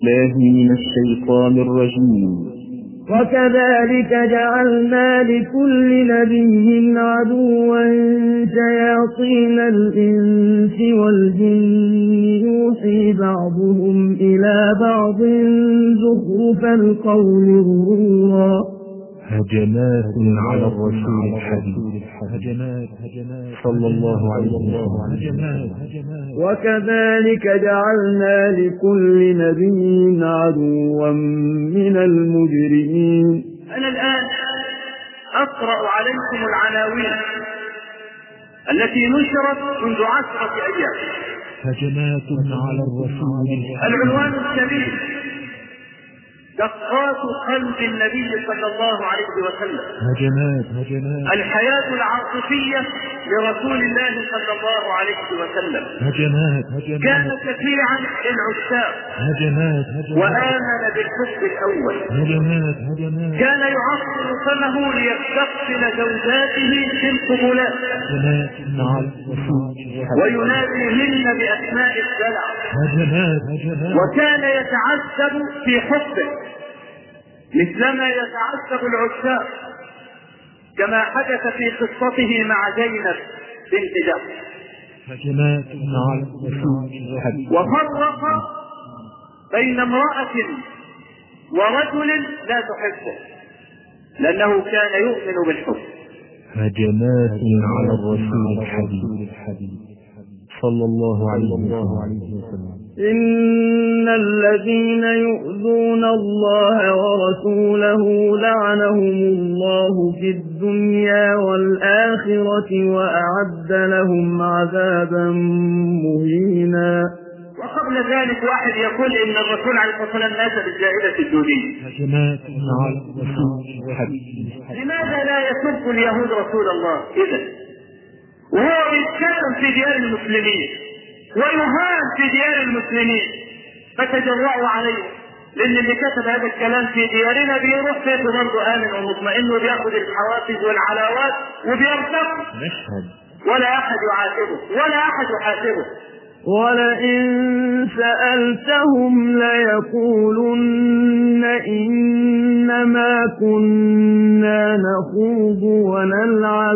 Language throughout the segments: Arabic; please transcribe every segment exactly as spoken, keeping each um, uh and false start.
الله من الشيطان الرجيم. وكذلك جعلنا لكل نبي عدوا شياطين الإنس والجن يوحي بعضهم إلى بعض زخرف القول غرورا. هجمات على الرسول الحبيب صلى الله عليه وسلم. وكذلك جعلنا لكل نبي عدوا من المجرمين. أنا الآن أقرأ عليكم العناوين التي نشرت منذ عشرة أيام. هجمات على الرسول الحبيب. العنوان الكبير: دقات قلب النبي صلى الله عليه وسلم. هجمات هجمات الحياة العاطفية لرسول الله صلى الله عليه وسلم. هجمات هجمات كان شفيعا للعشاق. هجمات هجمات وآمن بالحب الأول. هجمات هجمات كان يعصر فمه ليستقبل زوجاته في القبلات هجمات على الرسول ويناديهن بأسماء الدلع. هجمات هجمات وكان يتعذب في حبه مثلما يتعذب العشاق، كما حدث في قصته مع زينب بنت جحش. هجمات على الرسول الحبيب. وفرق بين امرأة ورجل لا تحبه لأنه كان يؤمن بالحب. هجمات على الرسول الحبيب صلى الله عليه وسلم. إن الذين يؤذون الله ورسوله لعنهم الله في الدنيا والآخرة وأعد لهم عذابا مهينا. وقبل ذلك واحد يقول إن الرسول عليه الصلاة والسلام مات بالجائزة الدودية. هجمات على الرسول الحبيب. لماذا لا يسب اليهود رسول الله إذن وهو يتكلم في ديار المسلمين ويهان في ديار المسلمين؟ فتجرأوا عليه، لأن اللي كتب هذا الكلام في ديارنا بيروح فيه برضه آمن ومطمئن وبياخذ الحوافز والعلاوات وبيرتقي، ولا أحد يعاتبه ولا أحد يحاسبه. ولئن سألتهم ليقولن إنما كنا نخوض ونلعب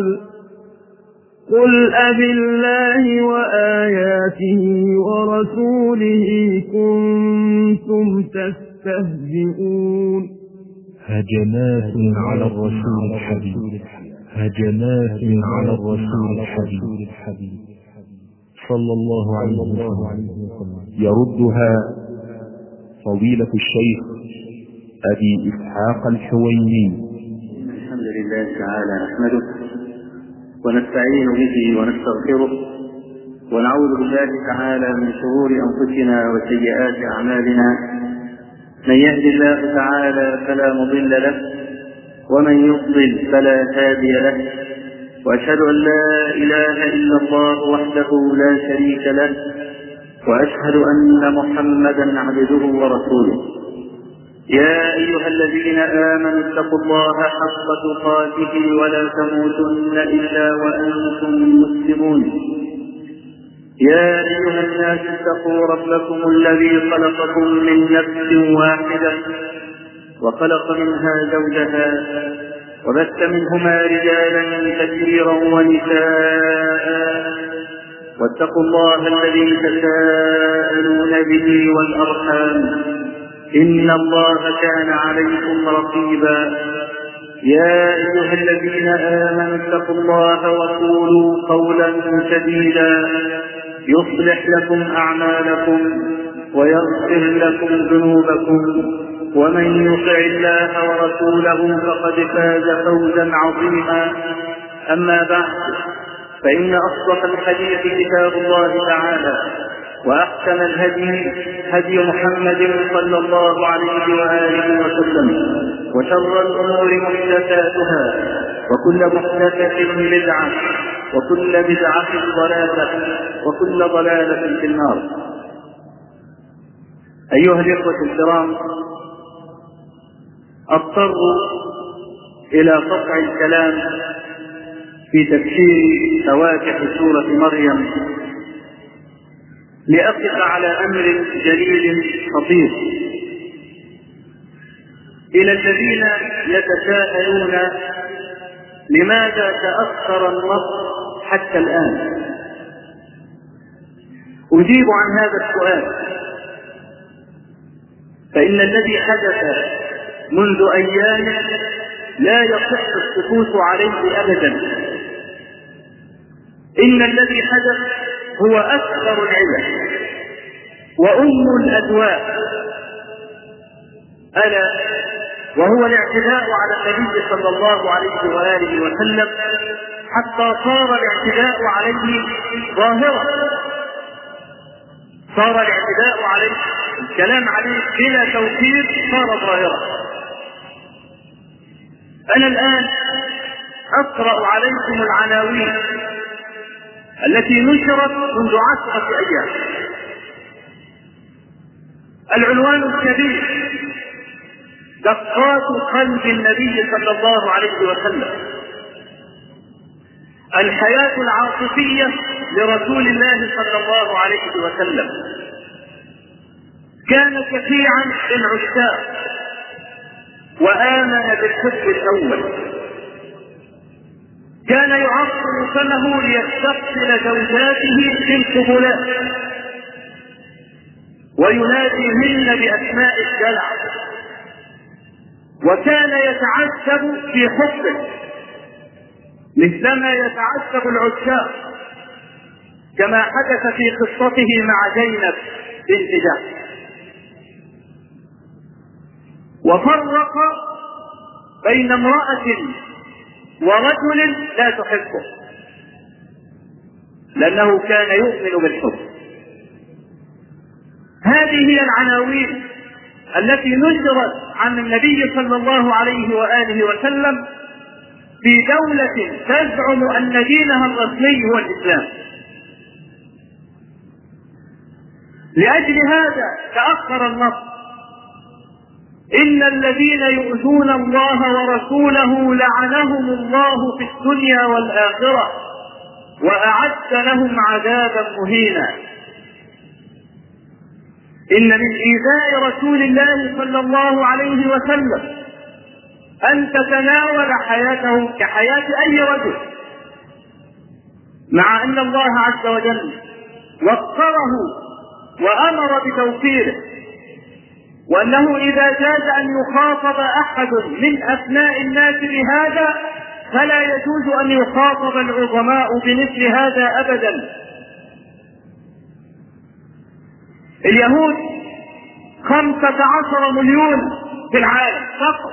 قل أبالله وآياته ورسوله كنتم تستهزئون. هجمات على الرسول الحبيب. هجمات على الرسول الحبيب صلى الله عليه وسلم. يردها فضيلة الشيخ أبي إسحاق الحويني. الحمد لله تعالى نحمده ونستعين به ونستغفره ونعوذ بالله تعالى من شرور أنفسنا وسيئات أعمالنا. من يهد الله تعالى فلا مضل له ومن يضلل فلا هادي له، وأشهد أن لا إله إلا الله وحده لا شريك له، وأشهد أن محمدا عبده ورسوله. يا أيها الذين آمنوا اتقوا الله حق تقاته ولا تموتن إلا وأنتم مسلمون. يا أيها الناس اتقوا ربكم الذي خلقكم من نفس واحدة وخلق منها زوجها وبث منهما رجالا كثيرا ونساء، واتقوا الله الذي تساءلون به والأرحام إن الله كان عليكم رقيبا. يا أيها الذين آمنوا اتقوا الله وقولوا قولا سديدا يصلح لكم أعمالكم ويغفر لكم ذنوبكم، ومن يطع الله ورسوله فقد فاز فوزا عظيما. أما بعد، فإن أصدق الحديث كتاب الله تعالى، وأحسن الهدي هدي محمد صلى الله عليه وآله وسلم، وشر الأمور محدثاتها، وكل محدثة بدعة، وكل بدعة ضلالة، وكل ضلالة في النار. أيها الإخوة الكرام، أضطر إلى قطع الكلام في تفسير فواتح سورة مريم لأقف على أمر جليل خطير إلى الذين يتساءلون لماذا تأخر النصر حتى الآن، أجيب عن هذا السؤال. فإن الذي حدث منذ أيام لا يصح السكوت عليه أبدا. إن الذي حدث هو أكبر العلل وأم الأدواء، ألا وهو الاعتداء على النبي صلى الله عليه وآله وسلم، حتى صار الاعتداء عليه ظاهرا، صار الاعتداء عليه الكلام عليه بلا توفير صار ظاهرا. أنا الآن أقرأ عليكم العناوين التي نشرت منذ عشرة أيام. العنوان الكبير: دقات قلب النبي صلى الله عليه وسلم، الحياة العاطفية لرسول الله صلى الله عليه وسلم. كان شفيعا للعشاق وآمن بالحب الأول، كان يعطر فمه ليستقبل زوجاته في القبلات ويناديهن بأسماء الدلع، وكان يتعذب في حبه مثلما يتعذب العشاق، كما حدث في قصته مع زينب بنت جحش. وفرق بين امرأة ورجل لا تحبه، لأنه كان يؤمن بالحب. هذه هي العناوين التي نشرت عن النبي صلى الله عليه وآله وسلم في دولة تزعم أن دينها الرسمي هو الإسلام. لأجل هذا تأخر النصر. إن الذين يؤذون الله ورسوله لعنهم الله في الدنيا والآخرة وأعد لهم عذابا مهينا. إن من إيذاء رسول الله صلى الله عليه وسلم أن تتناول حياته كحياة أي رجل، مع أن الله عز وجل وقره وأمر بتوقيره، وأنه إذا جاز أن يخاطب أحد من أبناء الناس بهذا فلا يجوز أن يخاطب العظماء بمثل هذا أبدا. اليهود خمسة عشر مليون في العالم فقط،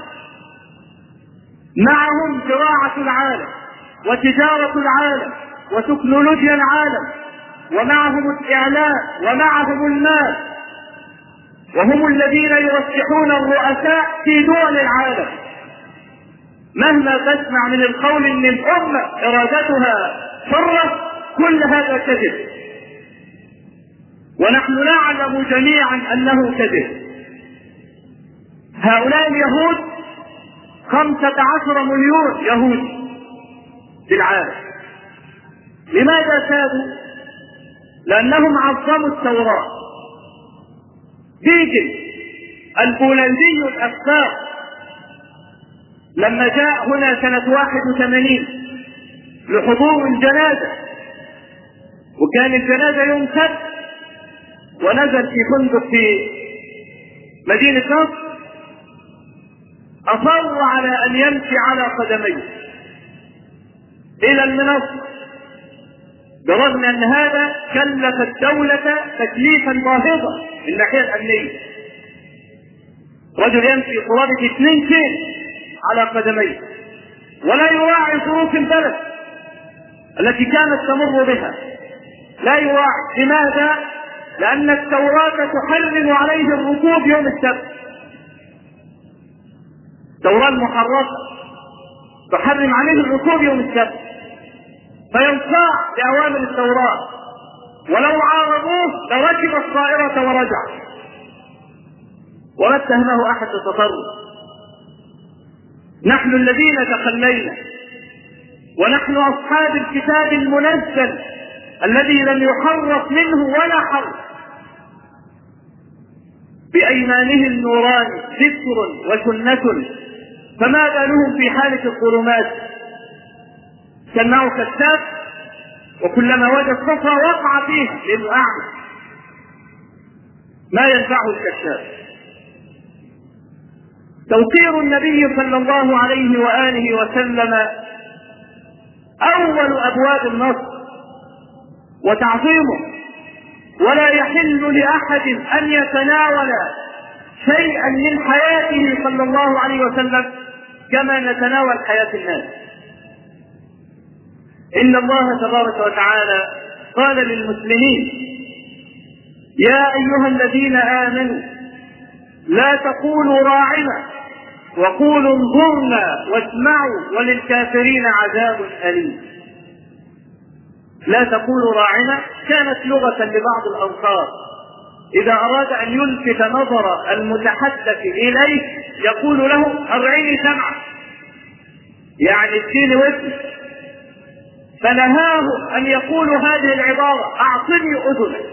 معهم زراعة العالم وتجارة العالم وتكنولوجيا العالم، ومعهم الإعلام ومعهم المال، وهم الذين يرشحون الرؤساء في دول العالم. مهما تسمع من القول ان الامه ارادتها حره، كل هذا كذب، ونحن نعلم جميعا انه كذب. هؤلاء اليهود خمسة عشر مليون يهود في العالم. لماذا سادوا؟ لانهم عظموا التوراه. بيجل البولندي الأسباق لما جاء هنا سنة واحد وثمانين لحضور الجنازة، وكان الجنازة يوم سبت، ونزل في فندق في مدينة نصر، أصر على أن يمشي على قدميه إلى المنصة، برغم أن هذا كلف الدولة تكليفا باهظا من الناحية الأمنية. رجل يمشي قرابة اثنين كيلو على قدميه ولا يراعي ظروف البلد التي كانت تمر بها، لا يراعي. لماذا؟ لأن التوراة تحرم عليه الركوب يوم السبت. التوراة المحرفة تحرم عليه الركوب يوم السبت، فينصاع بأوامر التوراة، ولو عارضوه لركب الطائرة ورجع، وما اتهمه أحد بالتطرف. نحن الذين تخلينا، ونحن أصحاب الكتاب المنزل الذي لم يحرف منه ولا حرف. بأيمانهم نوران ذكر وسنة، فما بالهم في حالة الظلمات؟ سمعوا كذاب، وكلما وجد صفرة وقع فيها لأنه أعمى، ما ينفعه الكشاف. توقير النبي صلى الله عليه وآله وسلم أول أبواب النصر وتعظيمه، ولا يحل لأحد أن يتناول شيئا من حياته صلى الله عليه وسلم كما نتناول حياة الناس. إن الله تبارك وتعالى قال للمسلمين: يا أيها الذين آمنوا لا تقولوا راعنا وقولوا انظرنا واسمعوا وللكافرين عذاب أليم. لا تقولوا راعنا كانت لغة لبعض الأنصار، إذا أراد أن يلفت نظر المتحدث إليه يقول له: أرعيني سمعك، يعني اديني ودني. فنهاه أن يقولوا هذه العبارة: أعطني أذنك،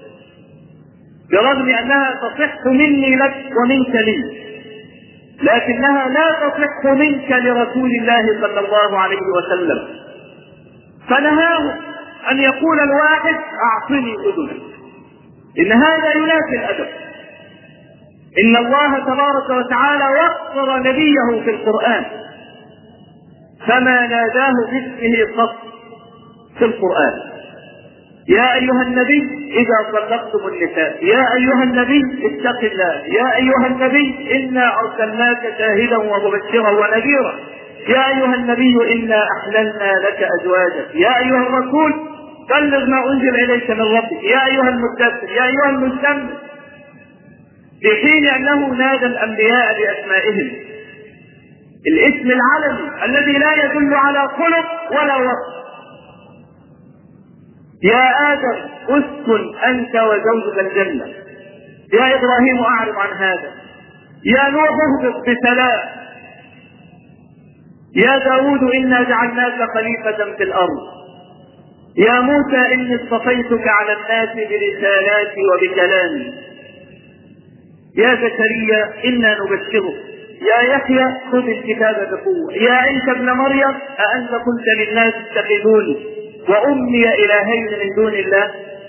برغم أنها تصح مني لك ومنك لي، لكنها لا تصح منك لرسول الله صلى الله عليه وسلم. فنهاه أن يقول الواحد: أعطني أذنك، إن هذا ينافي الأدب. إن الله تبارك وتعالى وقر نبيه في القرآن، فما ناداه باسمه قط في القرآن. يا أيها النبي إذا طلقتم النساء، يا أيها النبي اتق الله، يا أيها النبي إنا أرسلناك شاهدا ومبشرا ونذيرا، يا أيها النبي إنا أحللنا لك أزواجك، يا أيها الرسول بلغ ما أنزل إليك من ربك، يا أيها المدثر، يا أيها المزمل، في حين أنه نادى الأنبياء بأسمائهم، الاسم العلمي الذي لا يدل على خلق ولا وصف. يا آدم اسكن أنت وزوجك الجنة، يا إبراهيم أعرض عن هذا، يا نوح اهبط بسلام، يا داود إنا جعلناك خليفة في الأرض، يا موسى إني اصطفيتك على الناس برسالاتي وبكلامي، يا زكريا إنا نبشرك، يا يحيى خذ الكتاب بقوة، يا عيسى ابن مريم أأنت قلت للناس اتخذوني وأمي إلهين من دون الله.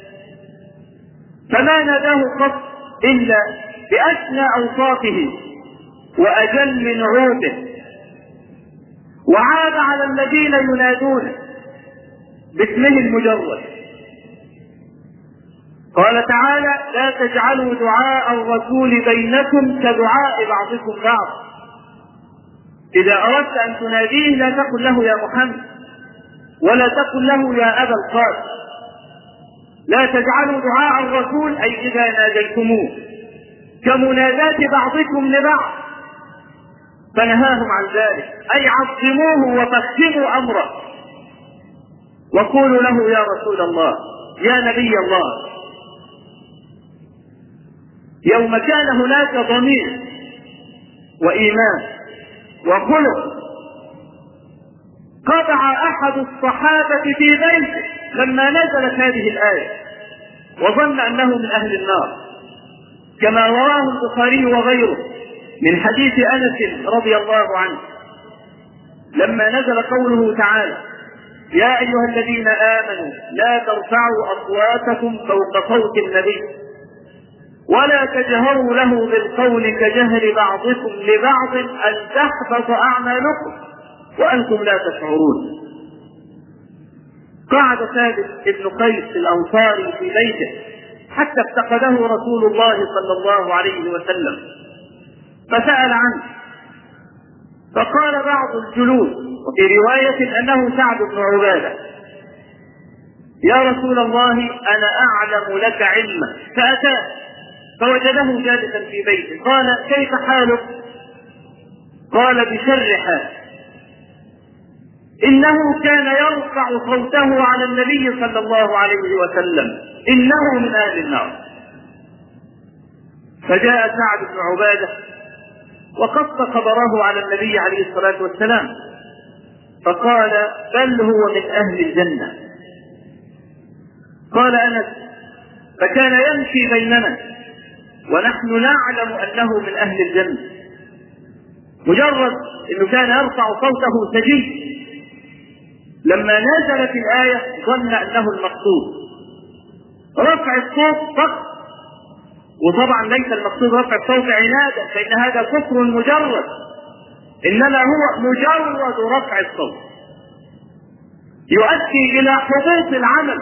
فما ناداه قط إلا بأسنى أوصافه وأجل نعوته، وعاد على الذين ينادونه باسمه المجرد. قال تعالى: لا تجعلوا دعاء الرسول بينكم كدعاء بعضكم بعض. إذا أردت أن تناديه لا تقل له يا محمد، ولا تقل له يا أبا القاسم. لا تجعلوا دعاء الرسول أي إذا ناديتموه كمنادات بعضكم لبعض، فنهاهم عن ذلك، أي عظموه وفخموا أمره، وقولوا له يا رسول الله، يا نبي الله. يوم كان هناك ضمير وإيمان وخلق، قطع أحد الصحابة في بيته لما نزلت هذه الآية وظن أنه من أهل النار، كما رواه البخاري وغيره من حديث أنس رضي الله عنه لما نزل قوله تعالى: يا أيها الذين آمنوا لا ترفعوا أصواتكم فوق صوت النبي ولا تجهروا له بالقول كجهر بعضكم لبعض أن تحبط أعمالكم وأنتم لا تشعرون. قعد ثابت بن قيس الأنصاري في بيته حتى افتقده رسول الله صلى الله عليه وسلم، فسأل عنه، فقال بعض الجلوس، وفي رواية أنه سعد بن عبادة: يا رسول الله أنا أعلم لك علما. فأتاه فوجده جالسا في بيته، قال: كيف حالك؟ قال: بشر حال، إنه كان يرفع صوته على النبي صلى الله عليه وسلم، إنه من أهل النار. فجاء سعد بن عبادة وقص خبره على النبي عليه الصلاة والسلام، فقال: بل هو من أهل الجنة. قال أنس: فكان يمشي بيننا ونحن نعلم أنه من أهل الجنة. مجرد أنه كان يرفع صوته سجي، لما نزلت الآية ظن أنه المقصود رفع الصوت فقط، وطبعا ليس المقصود رفع الصوت عنادا، فإن هذا كفر مجرد، إنما هو مجرد رفع الصوت يؤدي إلى حبوط العمل.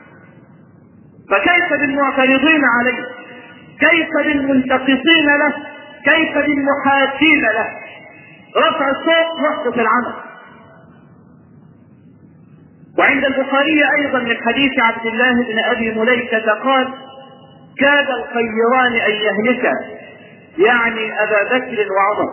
فكيف بالمعترضين عليه؟ كيف بالمنتقصين له؟ كيف بالمحادين له؟ رفع الصوت يحبط العمل. وعند البخاري أيضا من حديث عبد الله بن أبي مليكة قال: كاد الخيران أن يهلكا، يعني أبا بكر وعمر،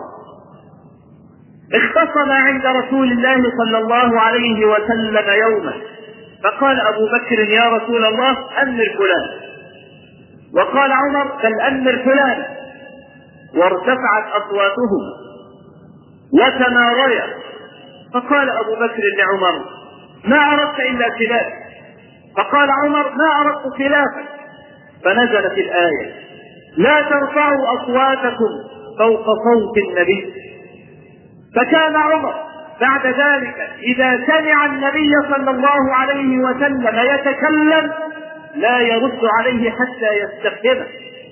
اختصما عند رسول الله صلى الله عليه وسلم يوما، فقال أبو بكر: يا رسول الله أمر فلان، وقال عمر: بل أمر فلان، وارتفعت أصواتهم وتماريا، فقال أبو بكر لعمر: ما أردت إلا خلاف، فقال عمر: ما أردت خلافك، فنزلت الآية: لا ترفعوا أصواتكم فوق صوت النبي. فكان عمر بعد ذلك إذا سمع النبي صلى الله عليه وسلم يتكلم لا يرد عليه حتى يستفهمه.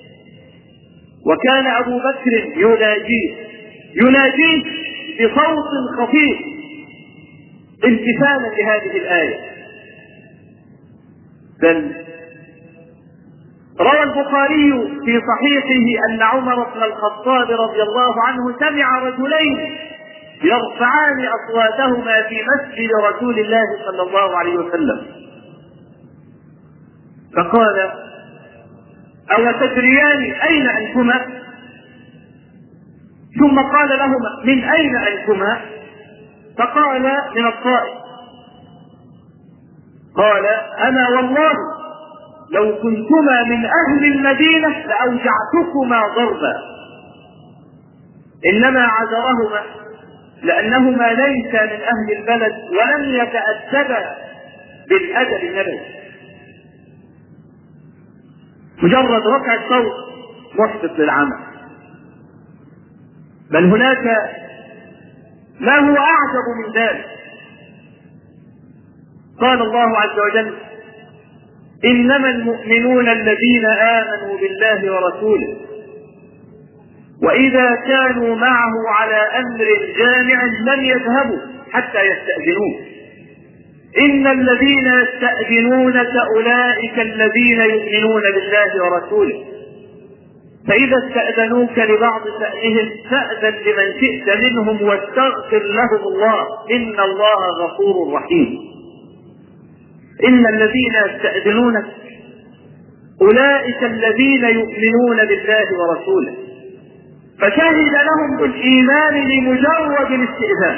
وكان أبو بكر يناجيه يناجيه بصوت خفيف امتثالا لهذه الآية. بل روى البخاري في صحيحه أن عمر بن الخطاب رضي الله عنه سمع رجلين يرفعان أصواتهما في مسجد رسول الله صلى الله عليه وسلم، فقال: أو تدريان أين أنتما؟ ثم قال لهما: من أين أنتما؟ فقال: من الطائف. قال: أنا والله لو كنتما من أهل المدينة لأوجعتكما ضربا، إنما عذرهما لأنهما ليس من أهل البلد ولم يتأدبا بالأدب النبوي. مجرد رفع الصوت محبط للعمل. بل هناك ما هو أعجب من ذلك. قال الله عز وجل: إنما المؤمنون الذين آمنوا بالله ورسوله وإذا كانوا معه على أمر جامع لم يذهبوا حتى يستأذنوه، إن الذين يستأذنونك أولئك الذين يؤمنون بالله ورسوله، فإذا استأذنوك لبعض شأنهم فأذن لمن شئت منهم واستغفر لهم الله إن الله غفور رحيم. إن الذين يستأذنونك أولئك الذين يؤمنون بالله ورسوله، فشهد لهم بالإيمان لمجرد الاستئذان،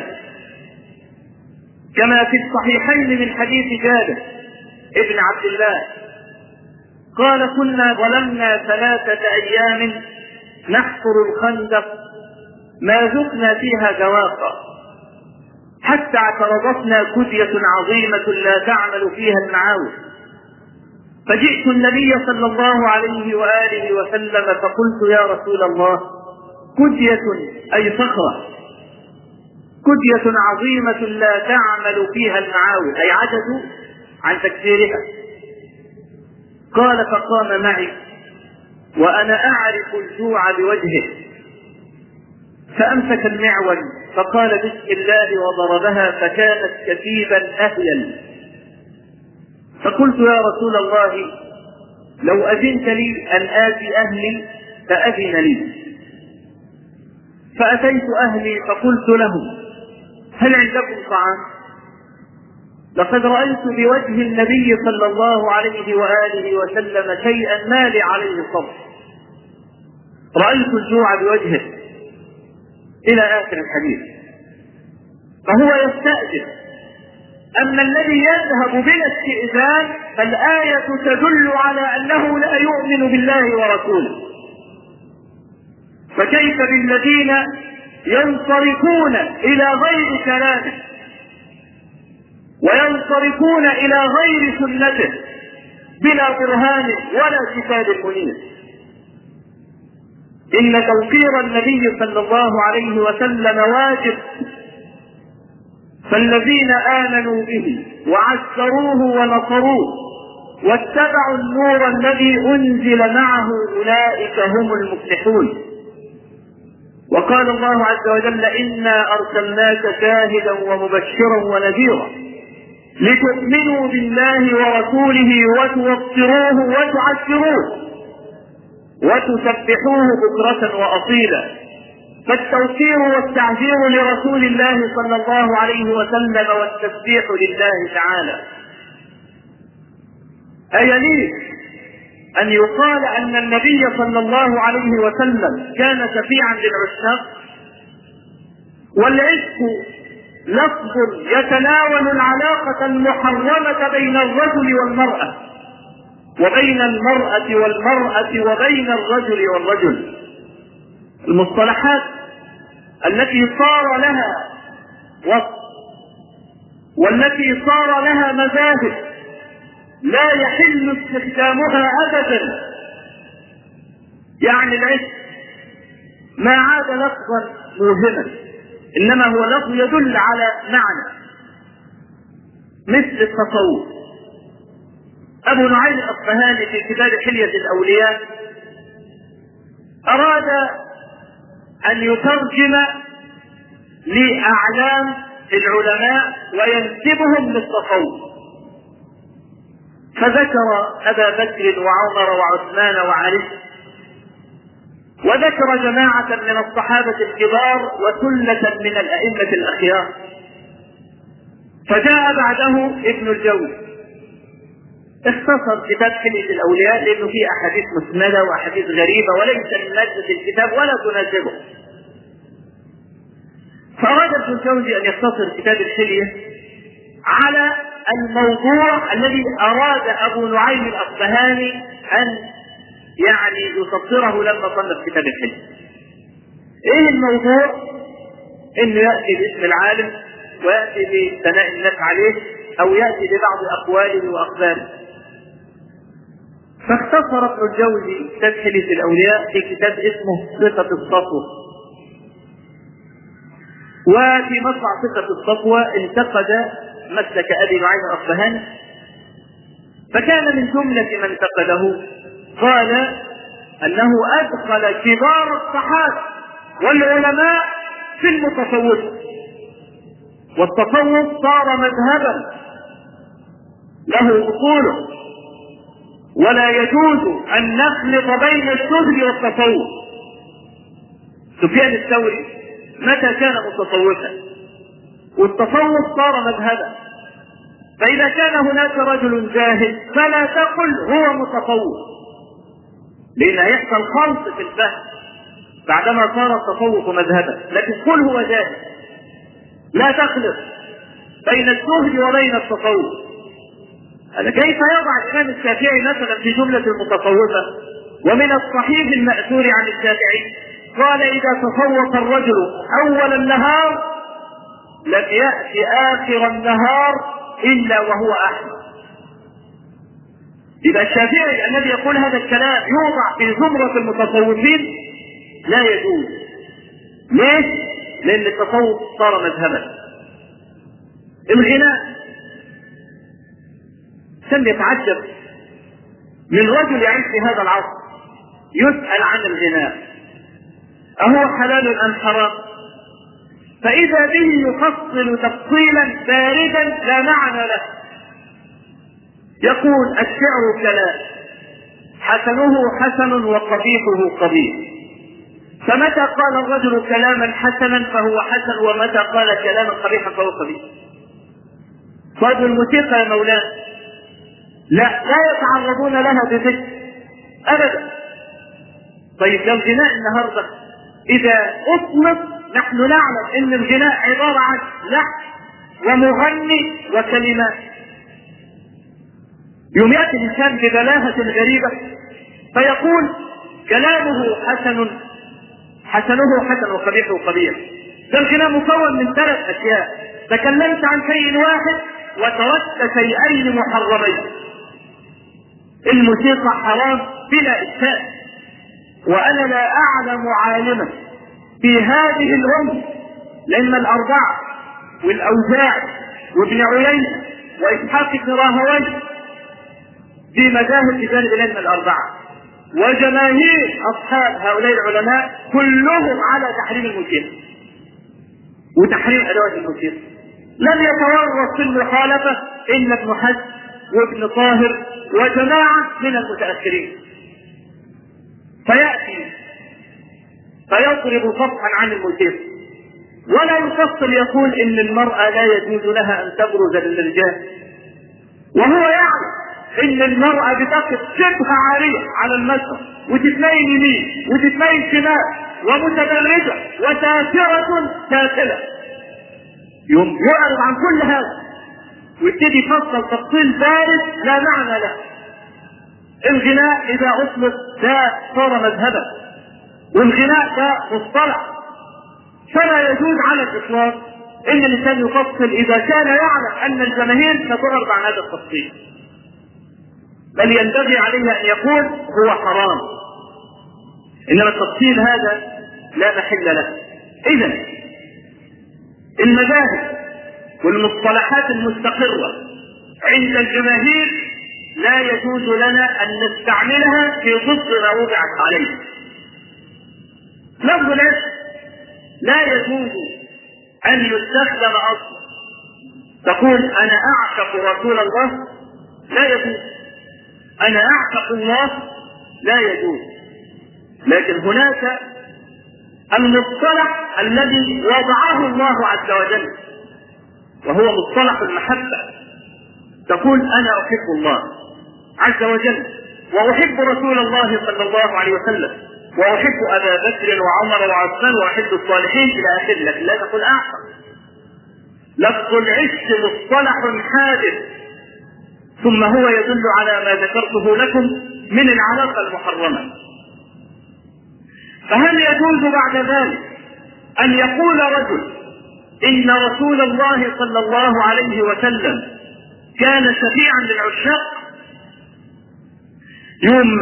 كما في الصحيحين من حديث جابر ابن عبد الله قال: كنا ظلمنا ثلاثة أيام نحفر الخندق ما ذقنا فيها ذواقا، حتى اعترضتنا كدية عظيمة لا تعمل فيها المعاوي، فجئت النبي صلى الله عليه وآله وسلم فقلت: يا رسول الله، كدية أي صخرة، كدية عظيمة لا تعمل فيها المعاوي، أي عجزوا عن تكسيرها. قال: فقام معي وأنا أعرف الجوع بوجهه، فأمسك المعول فقال: بسم الله، وضربها فكانت كثيبا أهيل. فقلت: يا رسول الله، لو أذنت لي أن آتي أهلي فأذن لي. فأتيت أهلي فقلت لهم: هل عندكم طعام؟ لقد رأيت بوجه النبي صلى الله عليه وآله وسلم شيئا ما لي عليه صبر، رأيت الجوع بوجهه، إلى آخر الحديث. فهو يستأذن. أما الذي يذهب بلا استئذان فالآية تدل على أنه لا يؤمن بالله ورسوله. فكيف بالذين ينصرفون إلى غير كلامه وينصرفون إلى غير سنته بلا برهان ولا كتاب منير؟ إن توقير النبي صلى الله عليه وسلم واجب، فالذين آمنوا به وعزروه ونصروه واتبعوا النور الذي أنزل معه أولئك هم المفلحون. وقال الله عز وجل: إنا أرسلناك شاهدا ومبشرا ونذيرا لتؤمنوا بالله ورسوله وتوقروه وتعزروه وتسبحوه بكرة وأصيلا. فالتوقير والتعزير لرسول الله صلى الله عليه وسلم والتسبيح لله تعالى. أيليق أن يقال أن النبي صلى الله عليه وسلم كان شفيعا للعشاق؟ والعشق لفظ يتناول العلاقة المحرمة بين الرجل والمرأة، وبين المرأة والمرأة، وبين الرجل والرجل. المصطلحات التي صار لها وصف والتي صار لها مذاهب لا يحل استخدامها أبدا. يعني العشق ما عاد لفظا موهما، إنما هو لفظ يدل على معنى، مثل التصوف. أبو نعيم الأصفهاني في كتاب حلية الأولياء أراد أن يترجم لأعلام العلماء وينسبهم للتصوف، فذكر أبا بكر وعمر وعثمان وعلي، وذكر جماعة من الصحابة الكبار وثلة من الأئمة الأخيار. فجاء بعده ابن الجوزي اختصر كتاب حلية الأولياء لأنه فيه أحاديث مسندة وأحاديث غريبة وليس من مادة الكتاب ولا تناسبه. فأراد ابن الجوزي أن يختصر كتاب الحلية على الموضوع الذي أراد أبو نعيم الأصفهاني أن يعني يسطره لما صنف كتاب الحلية. إيه الموضوع؟ إنه يأتي باسم العالم ويأتي بثناء الناس عليه أو يأتي ببعض أقواله وأخباره. فاختصر ابن الجوزي كتاب حلية الأولياء في كتاب اسمه صفة الصفوة. وفي مطلع صفة الصفوة انتقد مسلك أبي نعيم الأصفهاني، فكان من جملة من انتقده قال أنه أدخل كبار الصحابة والعلماء في المتصوف، والتصوف صار مذهبا له أصوله، ولا يجوز أن نخلط بين الزهد والتصوف. سفيان الثوري متى كان متصوفا؟ والتصوف صار مذهبا. فإذا كان هناك رجل زاهد فلا تقل هو متصوف، لأن هيحصل خلط في الفهم بعدما صار التصوف مذهبا، لكن قل هو زاهد، لا تخلط بين الزهد وبين التصوف. هذا كيف يضع الإمام الشافعي مثلا في جملة المتصوفة؟ ومن الصحيح المأثور عن الشافعي قال: إذا تصوف الرجل أول النهار لم يأتي آخر النهار إلا وهو أحمد. إذا الشافعي الذي يقول هذا الكلام يوضع في زمرة المتصوفين لا يجوز. ليش؟ لأن التصوف صار مذهبا. الغناء، كم يتعجب من رجل يعيش في هذا العصر يسأل عن الغناء أهو حلال أم حرام؟ فإذا به يفصل تفصيلا باردا لا معنى له. يقول: الشعر كلام حسنه حسن وقبيحه قبيح، فمتى قال الرجل كلاما حسنا فهو حسن، ومتى قال كلاما قبيحا فهو قبيح. طيب الموسيقى يا مولانا؟ لا لا يتعرضون لها بذكر أبدا. طيب لو الغناء النهارده إذا أصمت، نحن نعلم أن الغناء عبارة عن لحن ومغني وكلمات. يوم يأتي الإنسان ببلاهة غريبة فيقول كلامه حسن حسنه حسن وقبيحه قبيح. ده الغناء مكون من ثلاث أشياء: تكلمت عن شيء واحد وتركت شيئين محرمين. الموسيقى حرام بلا إشكال، وأنا لا أعلم عالما في هذه الأمة، لأن الأربعة والأوزاعي وابن عيينة وإسحاق بن راهويه في مذاهب في جانب العلم الأربعة، وجماهير أصحاب هؤلاء العلماء كلهم على تحريم الموسيقى وتحريم أدوات الموسيقى. لم يتورط في المخالفة إلا ابن حزم وابن طاهر وجماعة من المتأخرين، فيأتي فيضرب صفحا عن الموسيقى ولا يفصل يقول إن المرأة لا يجوز لها أن تبرز للرجال، وهو يعلم إن المرأة بتقف شبه عارية على المسرح وتتميل يمين وتتميل شمال ومتبرجة وسافرة سافلة، يوم يعرض عن كل هذا ويبتدي يفصل تفصيل بارد لا معنى له. الغناء إذا أطلق ده صار مذهبا، والغناء ده مصطلح، فلا يجوز على الإطلاق إن الإنسان يفصل إذا كان يعلم أن الجماهير ستعرض عن هذا التفصيل، بل ينبغي عليه أن يقول هو حرام، إنما التفصيل هذا لا محل له. إذن المذاهب والمصطلحات المستقرة عند الجماهير لا يجوز لنا أن نستعملها في ضد ما وضعت عليه. لفظ العشق لا يجوز أن يستخدم أصلا، تقول أنا أعشق رسول الله، لا يجوز. أنا أعشق الله، لا يجوز. لكن هناك المصطلح الذي وضعه الله عز وجل وهو مصطلح المحبة، تقول أنا أحب الله عز وجل وأحب رسول الله صلى الله عليه وسلم وأحب أبا بكر وعمر وعثمان وأحب الصالحين إلى آخره، لكن لا تقول أعشق. لفظ العشق مصطلح حادث، ثم هو يدل على ما ذكرته لكم من العلاقة المحرمة. فهل يجوز بعد ذلك أن يقول رجل إن رسول الله صلى الله عليه وسلم كان شفيعا للعشاق؟ يوم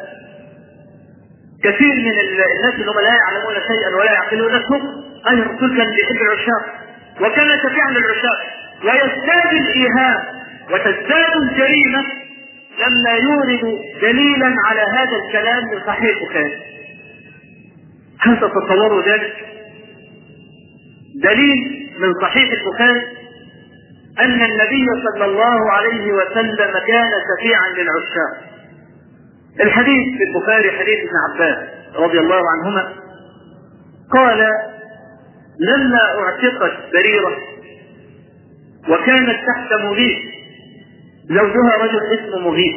كثير من الناس اللي هم لا يعلمون شيئا ولا يعقلون لهم أن الرسول كان بيحب العشاق وكان شفيعا للعشاق، ويزداد الإيهام وتزداد الجريمة لما يورد دليلا على هذا الكلام من صحيح البخاري. هل تتصوروا ذلك؟ دليل من صحيح البخاري أن النبي صلى الله عليه وسلم كان شفيعا للعشاق. الحديث في البخاري حديث ابن عباس رضي الله عنهما قال لما اعتقت بريرة وكانت تحت مغيث، زوجها رجل اسمه مغيث،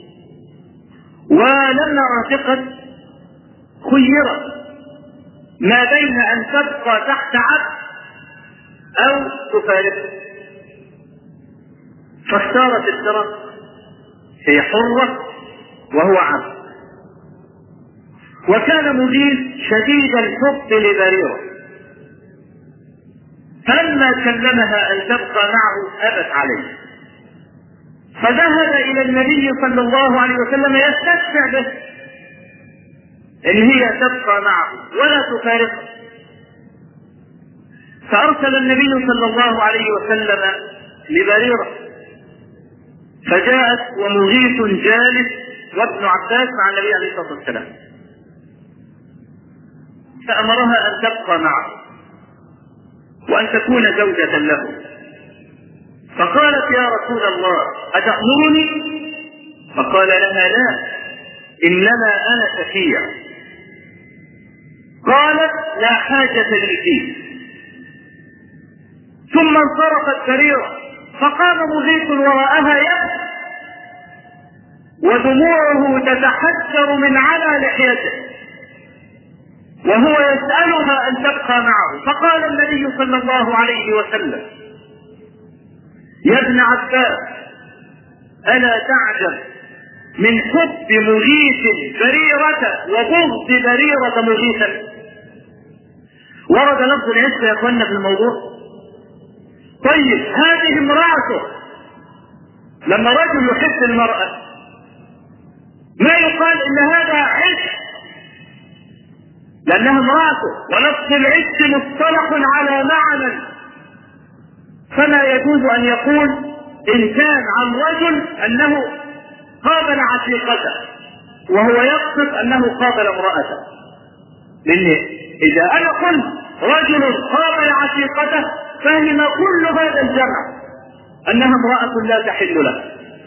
ولما اعتقت خيرت ما بين أن تبقى تحت عبد أو تفارقه، فاختارت الفراق، هي حرة وهو عبد. وكان مغيث شديد الحب لبريرة، فلما كلمها أن تبقى معه أبت عليه، فذهب إلى النبي صلى الله عليه وسلم يستشفع به إن هي تبقى معه ولا تفارقه، فأرسل النبي صلى الله عليه وسلم لبريرة، فجاءت ومغيث جالس وابن عباس مع النبي عليه الصلاة والسلام، فأمرها أن تبقى معه وأن تكون زوجة له، فقالت يا رسول الله أتأمرني؟ فقال لها لا، إنما أنا شفيع. قالت لا حاجة لي فيه. ثم انصرفت بريرة، فقام مغيث وراءها يبكي ودموعه تتحسر من على لحيته وهو يسألها أن تبقى معه. فقال النبي صلى الله عليه وسلم يا ابن عباس ألا تعجب من حب مغيث بريرة وبغض بريرة مغيثا؟ ورد لفظ العشق يا اخوانا في الموضوع. طيب هذه امرأته، لما رجل يحب المرأة ما يقال ان هذا عشق لأنها امرأته، ولفظ العشق مصطلح على معنى، فلا يجوز أن يقول إن كان عن رجل أنه قابل عشيقته وهو يقصد أنه قابل امرأته. لأن إذا أنا قلت رجل قابل عشيقته فهم كل هذا الجمع أنها امرأة لا تحل له.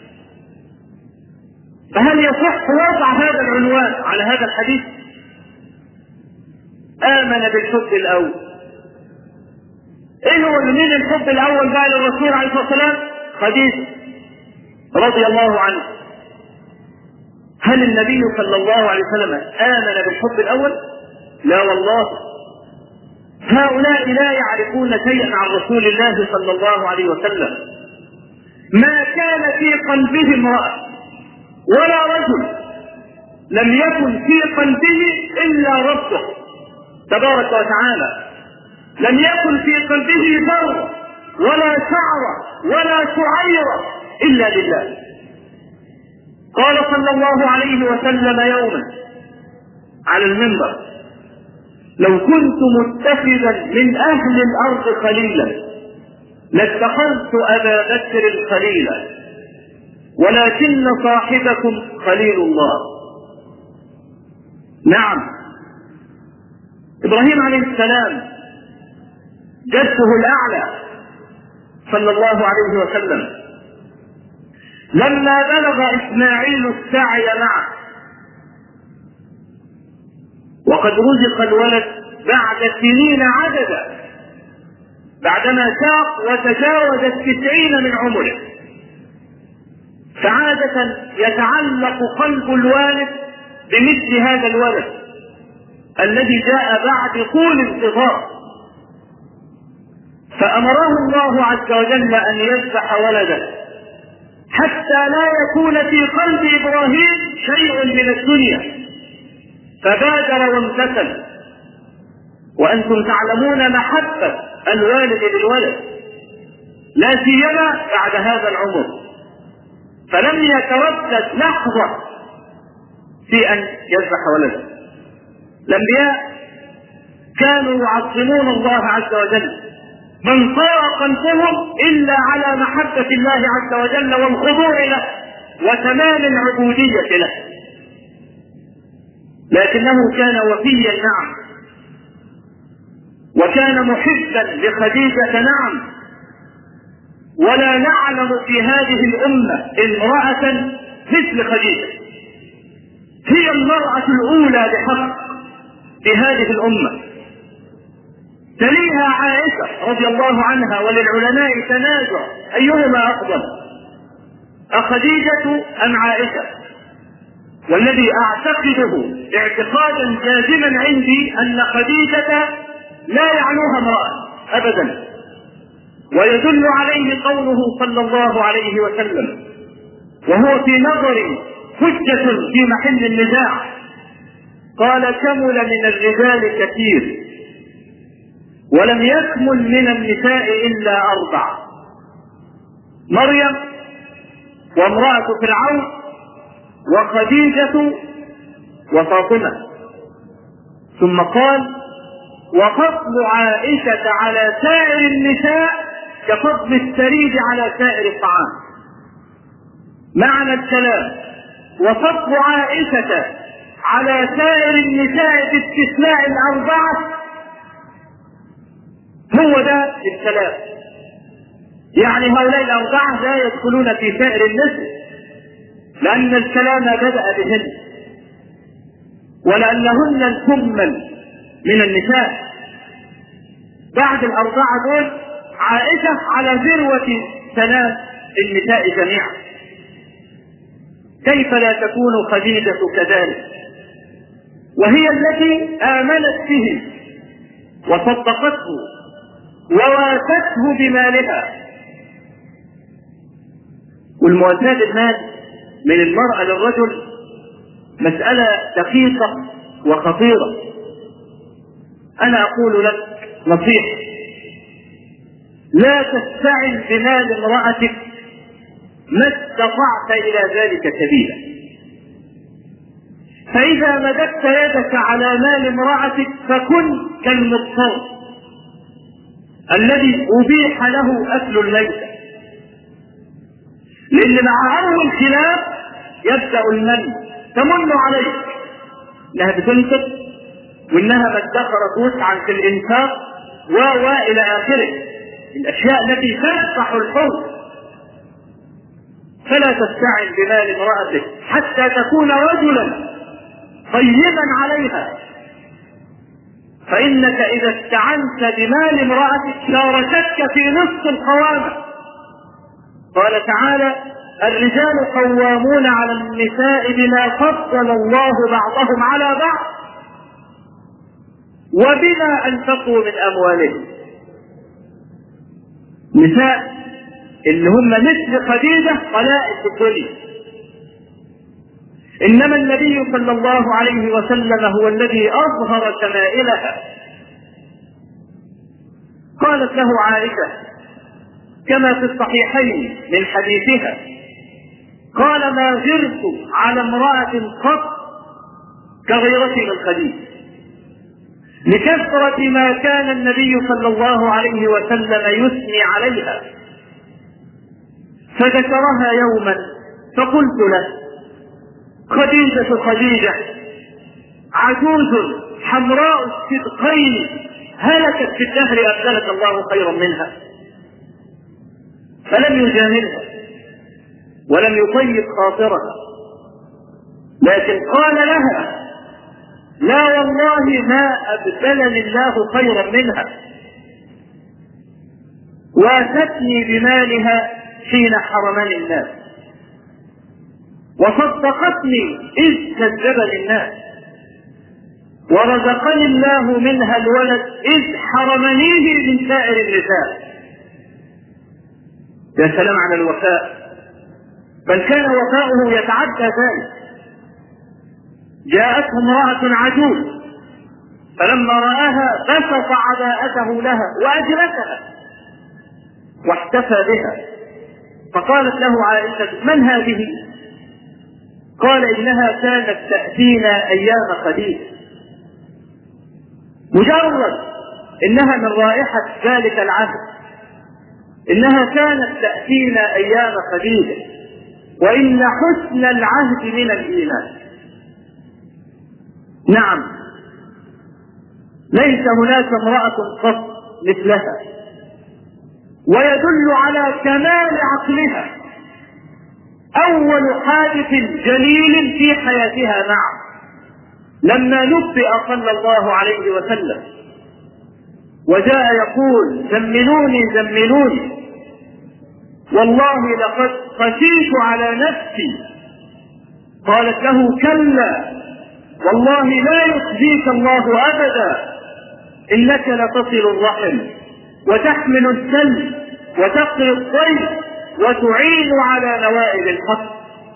فهل يصح وضع هذا العنوان على هذا الحديث؟ آمن بالحب الأول. إيه هو من الحب الأول بقى للرسول عليه الصلاة والسلام؟ خديجة رضي الله عنه. هل النبي صلى الله عليه وسلم آمن بالحب الأول؟ لا والله. هؤلاء لا يعرفون شيئا عن رسول الله صلى الله عليه وسلم. ما كان في قلبه امرأة ولا رجل لم يكن في قلبه إلا ربه تبارك وتعالى. لم يكن في قلبه ذرة ولا شعرة ولا شعيرة إلا لله. قال صلى الله عليه وسلم يوما على المنبر: لو كنت متخذا من أهل الأرض خليلا لاتخذت أبا بكر خليلا ولكن صاحبكم خليل الله. نعم، إبراهيم عليه السلام جده الأعلى صلى الله عليه وسلم لما بلغ إسماعيل السعي معه وقد رزق الولد بعد سنين عددا، بعدما شاق وتجاوز التسعين من عمره، فعادة يتعلق قلب الوالد بمثل هذا الولد الذي جاء بعد طول انتظار. فأمره الله عز وجل أن يذبح ولده حتى لا يكون في قلب إبراهيم شيء من الدنيا، فبادر وامتثل. وأنتم تعلمون محبة الوالد للولد لا سيما بعد هذا العمر، فلم يتردد لحظة في أن يذبح ولده. الأنبياء كانوا يعظمون الله عز وجل، من صار قلبهم إلا على محبة الله عز وجل والخضوع له وتمام العبودية له. لكنه كان وفيا نعم، وكان محبا لخديجة نعم، ولا نعلم في هذه الأمة امرأة مثل خديجة. هي المرأة الأولى بحق في هذه الأمة، تليها عائشة رضي الله عنها، وللعلماء تنازع أيهما أفضل، أخديجة أم عائشة؟ والذي أعتقده اعتقادا جازما عندي أن خديجة لا يعنوها امرأة أبدا، ويدل عليه قوله صلى الله عليه وسلم وهو في نظري حجة في محل النزاع، قال: كمل من الرجال كثير ولم يكمل من النساء إلا أربع: مريم وامرأة فرعون وخديجة وفاطمة. ثم قال: وفضل عائشة على سائر النساء كفضل الثريد على سائر الطعام. معنى الكلام: وفضل عائشة على سائر النساء باستثناء الأربعة، هو ده الكلام. يعني هؤلاء الأربعة لا يدخلون في سائر النساء، لأن الكلام بدأ بهن، ولأنهن الكمل من النساء. بعد الأربعة دول عائشة على ذروة سنام النساء جميعا. كيف لا تكون خديجة كذلك، وهي التي آمنت به وصدقته وواسته بمالها. والمواساة بالمال من المرأة للرجل مسألة دقيقة وخطيرة. أنا أقول لك نصيحة: لا تستعن بمال امرأتك ما استطعت إلى ذلك سبيلا. فإذا مددت يدك على مال امرأتك فكن كالمضطر الذي أبيح له أكل الميتة، لأن مع أول خلاف يبدأ المن، تمن عليك إنها بتنفق وإنها ما ادخرت وسعا في الإنفاق و إلى آخره الأشياء التي تفتح الحوض. فلا تستعن بمال امرأتك حتى تكون رجلا طيبا عليها، فإنك إذا استعنت بمال امرأتك شاركتك في نصف القوامة. قال تعالى: الرجال قوامون على النساء بما فضل الله بعضهم على بعض وبما أنفقوا من أموالهم. نساء اللي هم مثل خديجة قلائل في الدنيا، إنما النبي صلى الله عليه وسلم هو الذي أظهر شمائلها. قالت له عائشة كما في الصحيحين من حديثها: قال: ما غرت على امرأة قط كغيرتي من خديجة، لكثرة ما كان النبي صلى الله عليه وسلم يثني عليها. فذكرها يوما فقلت له: خديجة خديجة عجوز حمراء الصدقين هلكت في الدهر أبدلك الله خيرا منها. فلم يجاملها ولم يطيب خاطرها، لكن قال لها: لا والله ما أبدلني الله خيرا منها. واتتني بمالها حين حرمني الناس، وصدقتني إذ كذبني الناس، ورزقني الله منها الولد إذ حرمنيه من سائر النساء. يا سلام على الوفاء، بل كان وفاؤه يتعدى ذلك. جاءته امرأة عجوز فلما رآها بسط عباءته لها وأجلسها واحتفى بها، فقالت له عائشة: من هذه؟ قال: إنها كانت تأتينا أيام خديجة. مجرد إنها من رائحة ذلك العهد، إنها كانت تأتينا أيام خديجة، وإن حسن العهد من الإيمان. نعم، ليس هناك امرأة قط مثلها، ويدل على كمال عقلها أول حادث جليل في حياتها معه لما نبئ صلى الله عليه وسلم وجاء يقول: زملوني زملوني، والله لقد خشيت على نفسي. قالت له: كلا والله لا يخزيك الله أبدا، إنك لتصل الرحم وتحمل السلم وتقري الضيف وتعين على نوائب الحق.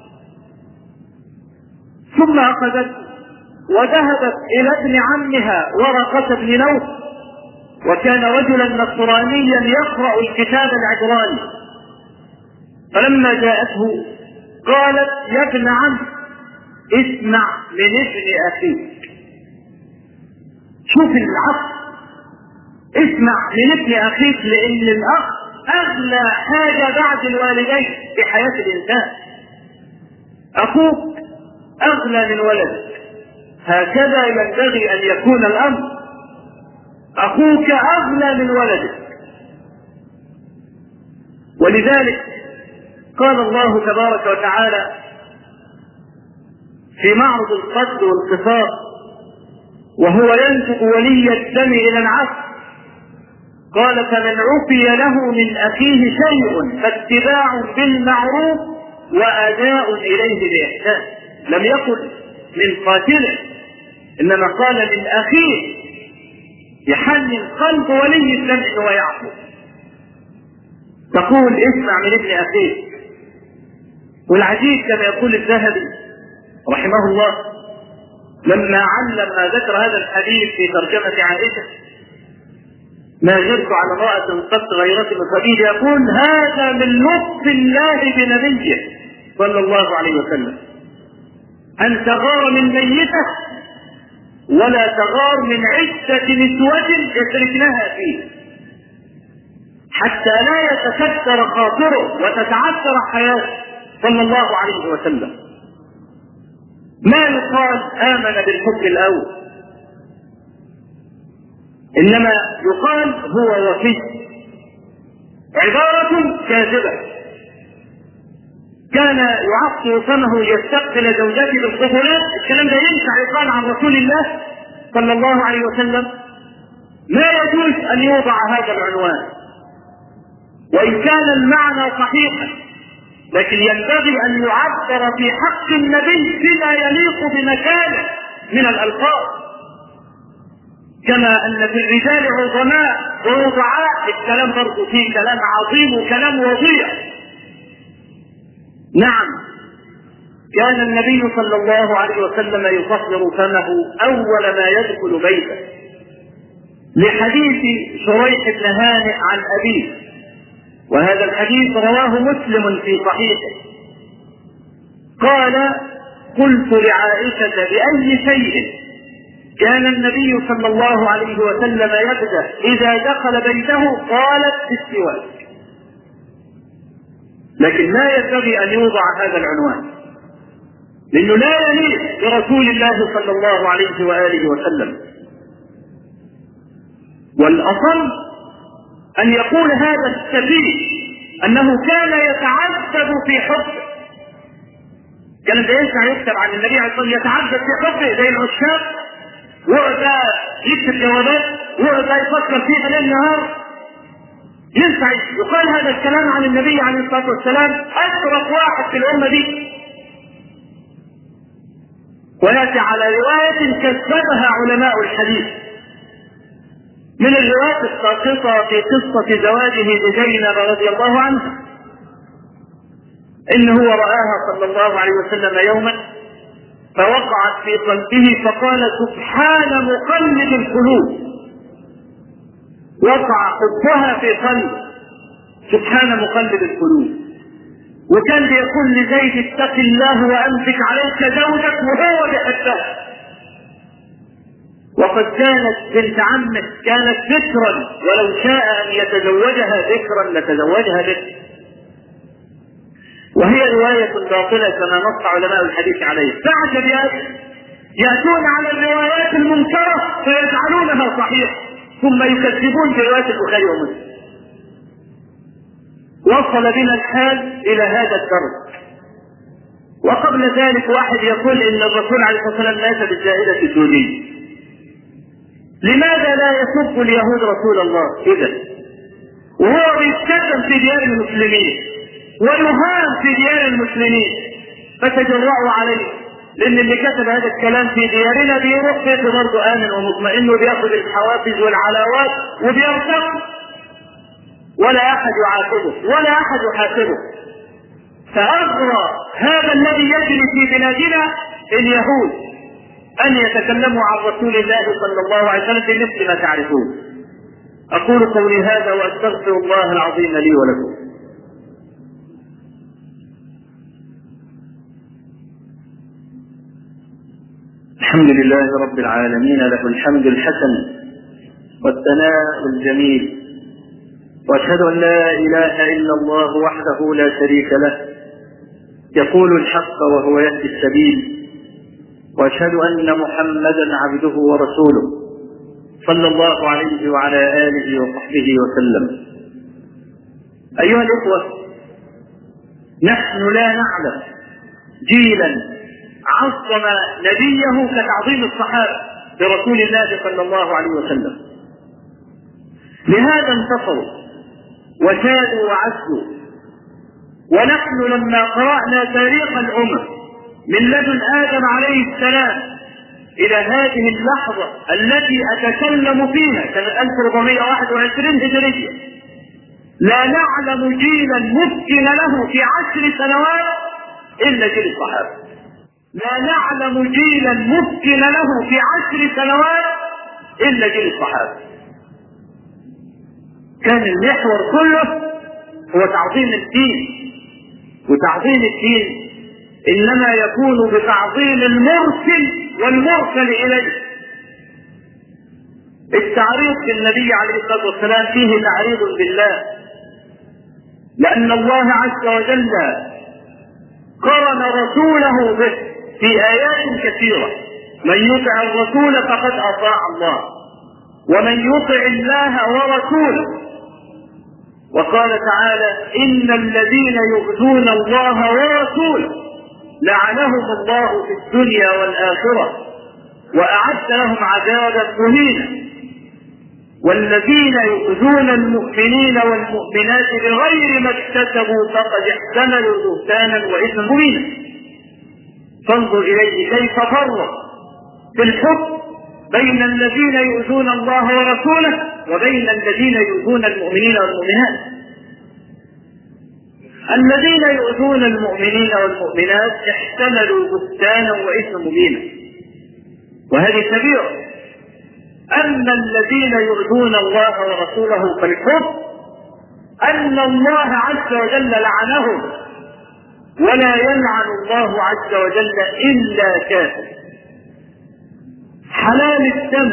ثم أخذت وذهبت إلى ابن عمها ورقة بن نوف، وكان رجلا نصرانيا يقرأ الكتاب العبراني. فلما جاءته قالت: يا ابن عم، اسمع من ابن أخيك. شوف العقل، اسمع من ابن أخيك، لأن الأخ أغلى حاجة بعد الوالدين في حياة الإنسان. أخوك أغلى من ولدك، هكذا ينبغي أن يكون الأمر. أخوك أغلى من ولدك. ولذلك قال الله تبارك وتعالى في معرض القتل والقصاص وهو ينسب ولي الدم إلى العفو، قال: فمن عفي له من أخيه شيء فاتباع بالمعروف وأداء إليه بإحسان. لم يقل من قاتله، إنما قال من أخيه، يحنن قلب ولي الدم إنه يعفو. تقول: اسمع من ابن أخيك. والعجيب كما يقول الذهبي رحمه الله لما علم ما ذكر هذا الحديث في ترجمة عائشة: ما غرت على امرأة قد غيرت من خديجة، يقول: هذا من لطف الله بنبيه صلى الله عليه وسلم. أن تغار من ميتة ولا تغار من عدة نسوة يتركنها فيه، حتى لا يتكدر خاطره وتتعثر حياته صلى الله عليه وسلم. ما يقال آمن بالحب الأول، إنما يقال هو وفي، عبارة كاذبة. كان يعطي فمه يستقبل زوجته بالقبلات، الكلام ده ينفع يقال عن رسول الله صلى الله عليه وسلم؟ لا يجوز أن يوضع هذا العنوان، وإن كان المعنى صحيحا، لكن ينبغي أن يعبر في حق النبي بما يليق بمكانه من الألفاظ، كما أن في الرجال عظماء ووضعاء، الكلام برضه فيه كلام عظيم وكلام وضيع. نعم، كان النبي صلى الله عليه وسلم يصفر فمه أول ما يدخل بيته، لحديث شريح بن هانئ عن أبيه، وهذا الحديث رواه مسلم في صحيحه. قال: قلت لعائشة: بأي شيء كان النبي صلى الله عليه وسلم يبدأ إذا دخل بيته؟ قالت: بالسواك. لكن لا ينبغي أن يوضع هذا العنوان، لأنه لا يليق برسول الله صلى الله عليه وآله وسلم. والأصل أن يقول هذا السفيه أنه كان يتعذب في حبه. كان ده ينفع يكتب عن النبي عليه الصلاة والسلام يتعذب في حبه زي العشاق، وقعد يكتب جوابات وقعد يفكر فيه ليل نهار؟ ينفع يقال هذا الكلام عن النبي عليه الصلاة والسلام؟ أشرف واحد في الأمة دي. ويأتي على رواية كذبها علماء الحديث من الروايات الساقطة في قصة زواجه بزينب رضي الله عنها، إنه رآها صلى الله عليه وسلم يوما فوقعت في قلبه فقال: سبحان مقلب القلوب. وقع حبها في قلبه، سبحان مقلب القلوب. وكان بيقول لزيد: اتق الله وامسك عليك زوجك، وهو بيحبها. وقد كانت بنت عمه كانت ذكرا، ولو شاء ان يتزوجها ذكرا لتزوجها ذكر. وهي رواية باطلة كما نص علماء الحديث عليه. فعجب يأتون على الروايات المنكرة فيجعلونها صحيحة، ثم يكذبون برواية البخاري ومسلم. وصل بنا الحال إلى هذا الدرجة. وقبل ذلك واحد يقول إن الرسول عليه الصلاة والسلام مات بالزائدة السورية. لماذا لا يسب اليهود رسول الله إذا وهو بيتكلم في ديار المسلمين ويهان في ديار المسلمين؟ فتجرأوا عليه، لأن اللي كتب هذا الكلام في ديارنا بيروح بيته برضه آمن ومطمئن وبياخذ الحوافز والعلاوات وبيرتقي، ولا أحد يعاقبه ولا أحد يحاسبه. فأغرى هذا الذي يجري في بلادنا اليهود أن يتكلموا عن رسول الله صلى الله عليه وسلم بمثل ما تعرفون. أقول قولي هذا وأستغفر الله العظيم لي ولكم. الحمد لله رب العالمين، له الحمد الحسن والثناء الجميل، وأشهد أن لا إله إلا الله وحده لا شريك له يقول الحق وهو يهدي السبيل، وأشهد أن محمدا عبده ورسوله صلى الله عليه وعلى آله وصحبه وسلم. أيها الإخوة، نحن لا نعلم جيلا عظم نبيه كتعظيم الصحابة برسول الله صلى الله عليه وسلم. لهذا انتصروا وسادوا وعزوا. ونحن لما قرأنا تاريخ الأمم من لدن آدم عليه السلام إلى هذه اللحظة التي أتكلم فيها سنة ألف وأربعمائة وواحد وعشرين هجرية، لا نعلم جيلا ممكن له في عشر سنوات إلا جيل الصحابة. لا نعلم جيلا ممكن له في عشر سنوات إلا جيل الصحابة. كان المحور كله هو تعظيم الدين، وتعظيم الدين إنما يكون بتعظيم المرسل والمرسل إليه. التعريض بالنبي عليه الصلاة والسلام فيه تعريض بالله، لأن الله عز وجل قرن رسوله به في آيات كثيرة. من يطع الرسول فقد أطاع الله، ومن يطع الله ورسوله. وقال تعالى: إن الذين يؤذون الله ورسوله لعنهم الله في الدنيا والآخرة وأعد لهم عذابا مهينا. والذين يؤذون المؤمنين والمؤمنات بغير ما اكتسبوا فقد احتملوا بهتانا وإثما مبينا. فانظر إليه كيف فرق في الحكم بين الذين يؤذون الله ورسوله وبين الذين يؤذون المؤمنين والمؤمنات. الذين يؤذون المؤمنين والمؤمنات احتملوا بهتانا وإثما مبينا، وهذه كبيرة. أما الذين يؤذون الله ورسوله فالحكم أن الله عز وجل لعنهم، ولا يلعن الله عز وجل إلا كافر. حلال الدم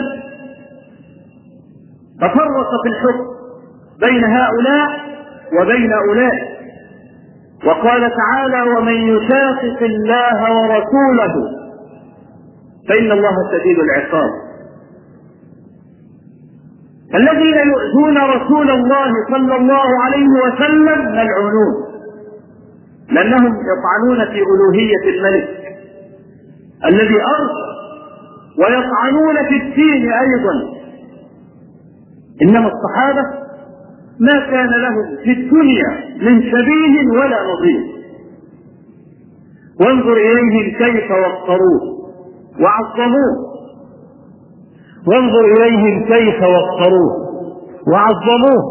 تفرق في الحكم بين هؤلاء وبين أولئك، وقال تعالى: ومن يشاقق الله ورسوله فإن الله شديد العقاب. الذين يؤذون رسول الله صلى الله عليه وسلم ملعونون، لأنهم يطعنون في ألوهية الملك الذي أرسل، ويطعنون في الدين أيضا. إنما الصحابة ما كان لهم في الدنيا من شبيه ولا نظير. وانظر إليهم كيف وقروه وعظموه، وانظر إليهم كيف وقروه وعظموه.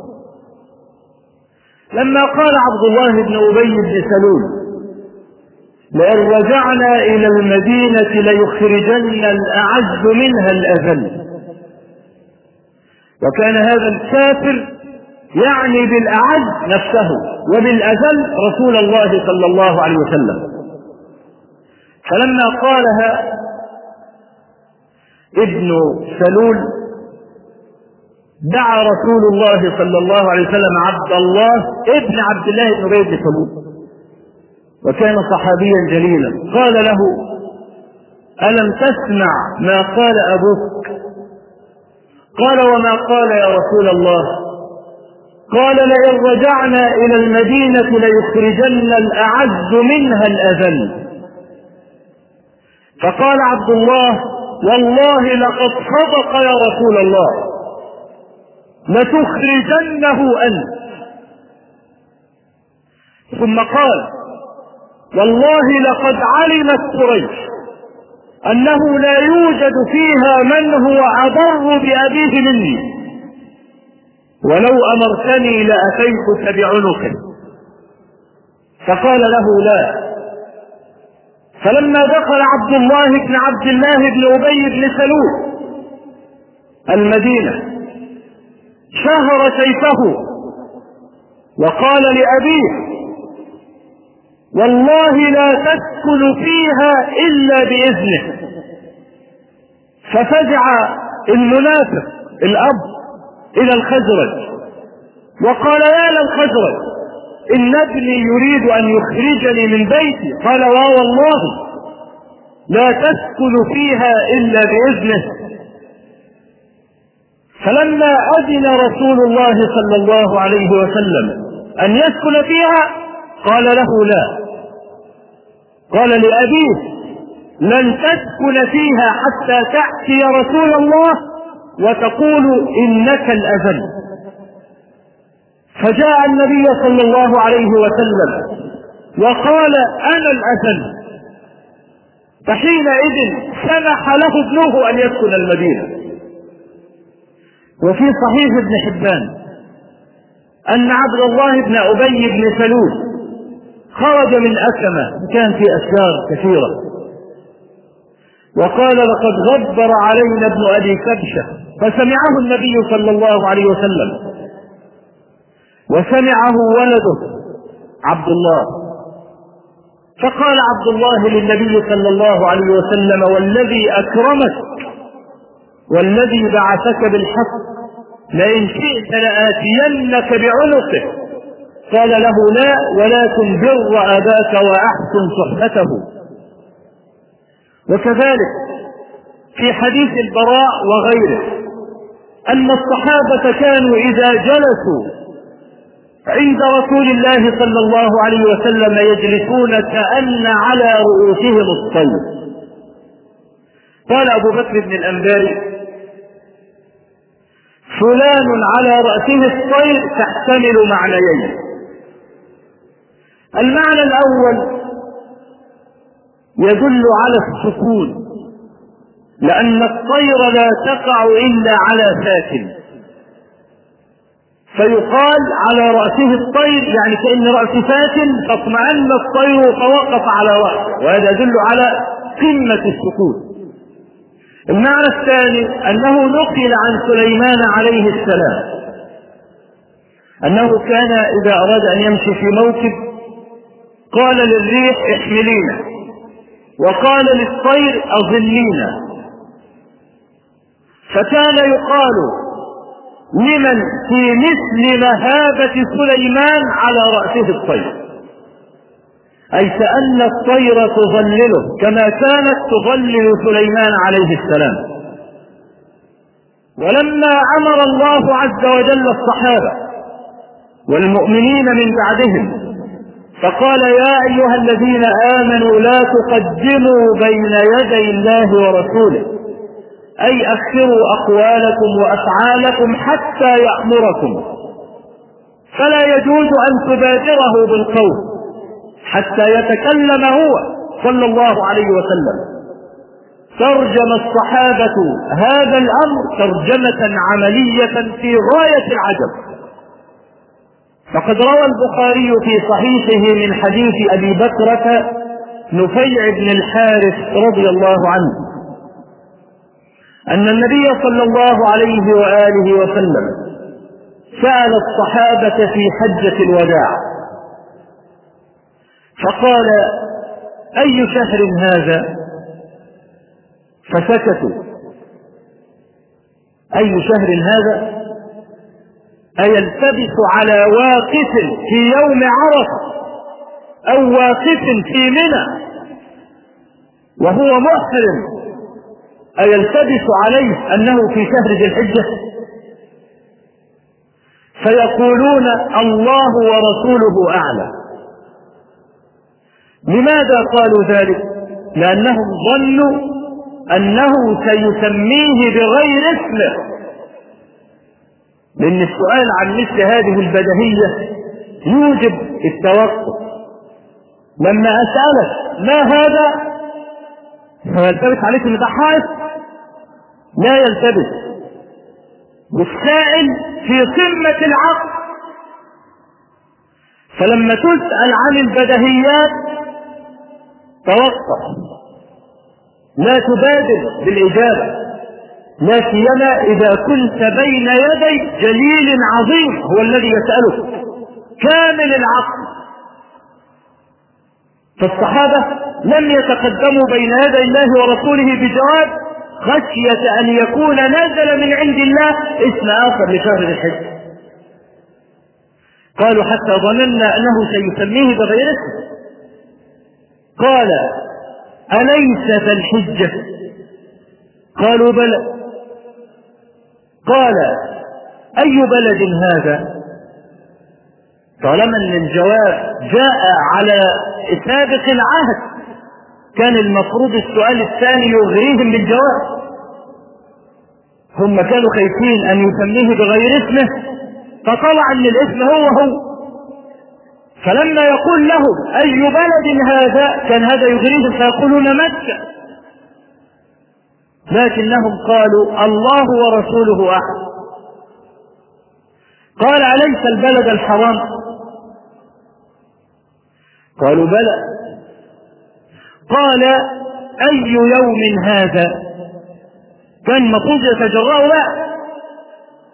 لما قال عبد الله بن أبي بن سلول: لئن رجعنا إلى المدينة ليخرجن الأعز منها الأذل، وكان هذا الكافر يعني بالأعز نفسه وبالأذل رسول الله صلى الله عليه وسلم. فلما قالها ابن سلول دعا رسول الله صلى الله عليه وسلم عبد الله ابن عبد الله بن أبي بن سلول، وكان صحابيا جليلا. قال له: ألم تسمع ما قال أبوك؟ قال: وما قال يا رسول الله؟ قال: لئن رجعنا إلى المدينة ليخرجن الأعز منها الأذل. فقال عبد الله: والله لقد صدق يا رسول الله، لتخرجنه أنت. ثم قال: والله لقد علمت قريش أنه لا يوجد فيها من هو أضر بأبيه مني، ولو أمرتني لأتيتك بعنقه. فقال له: لا. فلما دخل عبد الله بن عبد الله بن أبي بن سلول المدينة شهر سيفه وقال لأبيه: والله لا تسكن فيها إلا بإذنه. ففزع المنافق الأب إلى الخزرج وقال: يا للخزرج، إن ابني يريد أن يخرجني من بيتي. قال: والله لا تسكن فيها إلا بإذنه. فلما أذن رسول الله صلى الله عليه وسلم أن يسكن فيها قال له: لا. قال لأبيه: لن تسكن فيها حتى تأتي يا رسول الله وتقول إنك الأذل. فجاء النبي صلى الله عليه وسلم وقال: أنا الأذل. فحينئذ سمح له ابنه أن يسكن المدينة. وفي صحيح ابن حبان أن عبد الله بن أبي بن سلول خرج من أكمة، كان في أشجار كثيرة، وقال: لقد غبر علينا ابن أبي كبشة. فسمعه النبي صلى الله عليه وسلم وسمعه ولده عبد الله، فقال عبد الله للنبي صلى الله عليه وسلم: والذي أكرمك والذي بعثك بالحق لئن شئت لآتينك بعنقه. قال له: لا، ولكن بر أباك وأحسن صحبته. وكذلك في حديث البراء وغيره أن الصحابة كانوا إذا جلسوا عند رسول الله صلى الله عليه وسلم يجلسون كأن على رؤوسهم الطير. قال أبو بكر بن الأنباري: فلان على رأسه الطير تحتمل معنيين. المعنى الأول يدل على السكون، لأن الطير لا تقع إلا على ساكن، فيقال على رأسه الطير يعني كأن رأس ساكن فاطمأن الطير فوقف على رأسه، وهذا يدل على قمة السكون. المعنى الثاني أنه نقل عن سليمان عليه السلام أنه كان إذا أراد أن يمشي في موكب قال للريح: احملينا، وقال للطير: أظلينا. فكان يقال لمن في مثل مهابة سليمان على رأسه الطير، أي كأن الطير تظلله كما كانت تظلل سليمان عليه السلام. ولما أمر الله عز وجل الصحابة والمؤمنين من بعدهم فقال: يا أيها الذين آمنوا لا تقدموا بين يدي الله ورسوله، أي أخروا أقوالكم وأفعالكم حتى يأمركم، فلا يجوز أن تبادره بالقول حتى يتكلم هو صلى الله عليه وسلم. ترجم الصحابة هذا الأمر ترجمة عملية في غاية العجب. فقد روى البخاري في صحيحه من حديث أبي بكرة نفيع بن الحارث رضي الله عنه أن النبي صلى الله عليه وآله وسلم سأل الصحابة في حجة الوداع فقال: أي شهر هذا؟ فسكتوا. أي شهر هذا؟ أيلتبس على واقف في يوم عرفة أو واقف في منى وهو محرم أيلتبس عليه أنه في شهر ذي الحجة؟ فيقولون: الله ورسوله أعلم. لماذا قالوا ذلك؟ لأنهم ظنوا أنه سيسميه بغير اسمه، لأن السؤال عن مثل هذه البديهية يوجب التوقف. لما أسألك ما هذا فيلتبس عليك ان ده حائط؟ لا يلتبس. والسائل في قمة العقل، فلما تسأل عن البديهيات توقف، لا تبادر بالإجابة، لا سيما إذا كنت بين يدي جليل عظيم هو الذي يسألك كامل العقل. فالصحابة لم يتقدموا بين يدي الله ورسوله بجواب خشية أن يكون نزل من عند الله اسم آخر لشهر الحج. قالوا: حتى ظننا أنه سيسميه بغير اسم. قال: أليس ذا الحجة؟ قالوا: بلى. قال: أي بلد هذا؟ طالما ان الجواب جاء على سابق العهد كان المفروض السؤال الثاني يغريهم بالجواب. هم كانوا خايفين ان يسميه بغير اسمه، فطلع ان الاسم هو هو، فلما يقول لهم اي بلد هذا كان هذا يغريهم فيقولون مكة، لكنهم قالوا الله ورسوله أعلم. قال: أليس البلد الحرام؟ قالوا: بلى. قال: أي يوم هذا؟ كان المفروض يتجرأوا بقى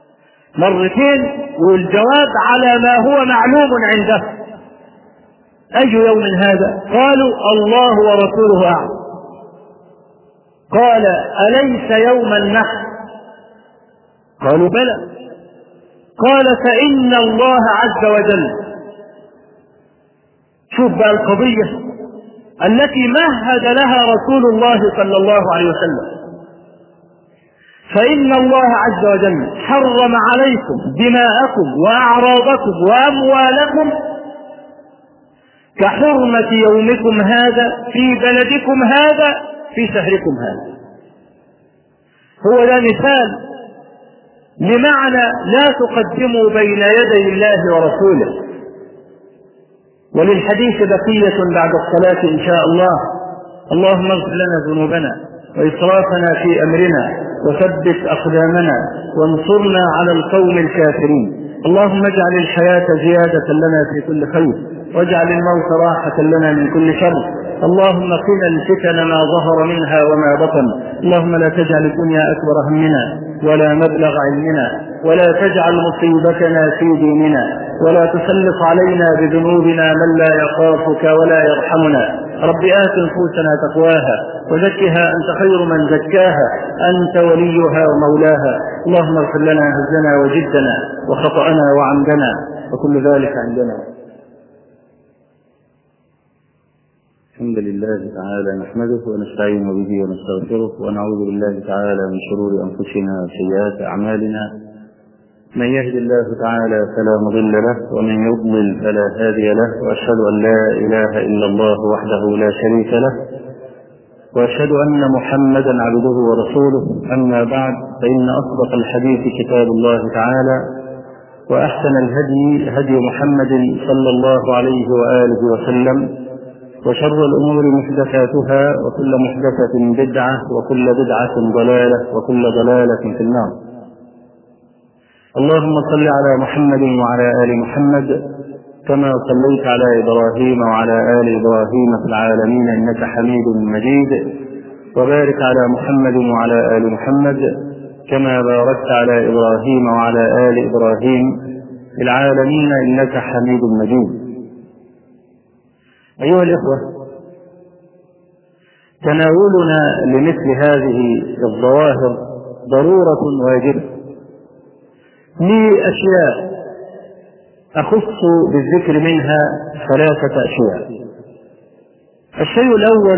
مرتين والجواب على ما هو معلوم عنده، أي يوم هذا؟ قالوا الله ورسوله أعلم. قال أليس يوم النحر؟ قالوا بلى. قال فإن الله عز وجل، شوف بقى القضية التي مهد لها رسول الله صلى الله عليه وسلم، فإن الله عز وجل حرم عليكم دماءكم وأعراضكم وأموالكم كحرمة يومكم هذا في بلدكم هذا في شهركم هذا. هو ده مثال لمعنى لا تقدموا بين يدي الله ورسوله. وللحديث بقية بعد الصلاة إن شاء الله. اللهم اغفر لنا ذنوبنا وإسرافنا في أمرنا وثبت أقدامنا وانصرنا على القوم الكافرين. اللهم اجعل الحياة زيادة لنا في كل خير واجعل الموت راحة لنا من كل شر. اللهم قنا الفتن ما ظهر منها وما بطن. اللهم لا تجعل الدنيا أكبر همنا ولا مبلغ علمنا ولا تجعل مصيبتنا في ديننا ولا تسلط علينا بذنوبنا من لا يخافك ولا يرحمنا. رب آت نفوسنا تقواها وزكها أنت خير من زكاها أنت وليها ومولاها. اللهم اغفر لنا هزنا وجدنا وخطأنا وعمدنا وكل ذلك عندنا. الحمد لله تعالى نحمده ونستعين به ونستغفره ونعوذ بالله تعالى من شرور أنفسنا وسيئات أعمالنا. من يهد الله تعالى فلا مضل له ومن يضلل فلا هادي له، وأشهد أن لا إله إلا الله وحده لا شريك له، وأشهد أن محمدا عبده ورسوله. أما بعد، فإن أصدق الحديث كتاب الله تعالى، وأحسن الهدي هدي محمد صلى الله عليه وآله وسلم، وشر الأمور محدثاتها وكل محدثة بدعة وكل بدعة ضلالة وكل ضلالة في النار. اللهم صل على محمد وعلى آل محمد كما صليت على إبراهيم وعلى آل إبراهيم في العالمين إنك حميد مجيد، وبارك على محمد وعلى آل محمد كما باركت على إبراهيم وعلى آل إبراهيم في العالمين إنك حميد مجيد. أيها الإخوة، تناولنا لمثل هذه الظواهر ضرورة واجبة لأشياء أخص بالذكر منها ثلاثة أشياء. الشيء الأول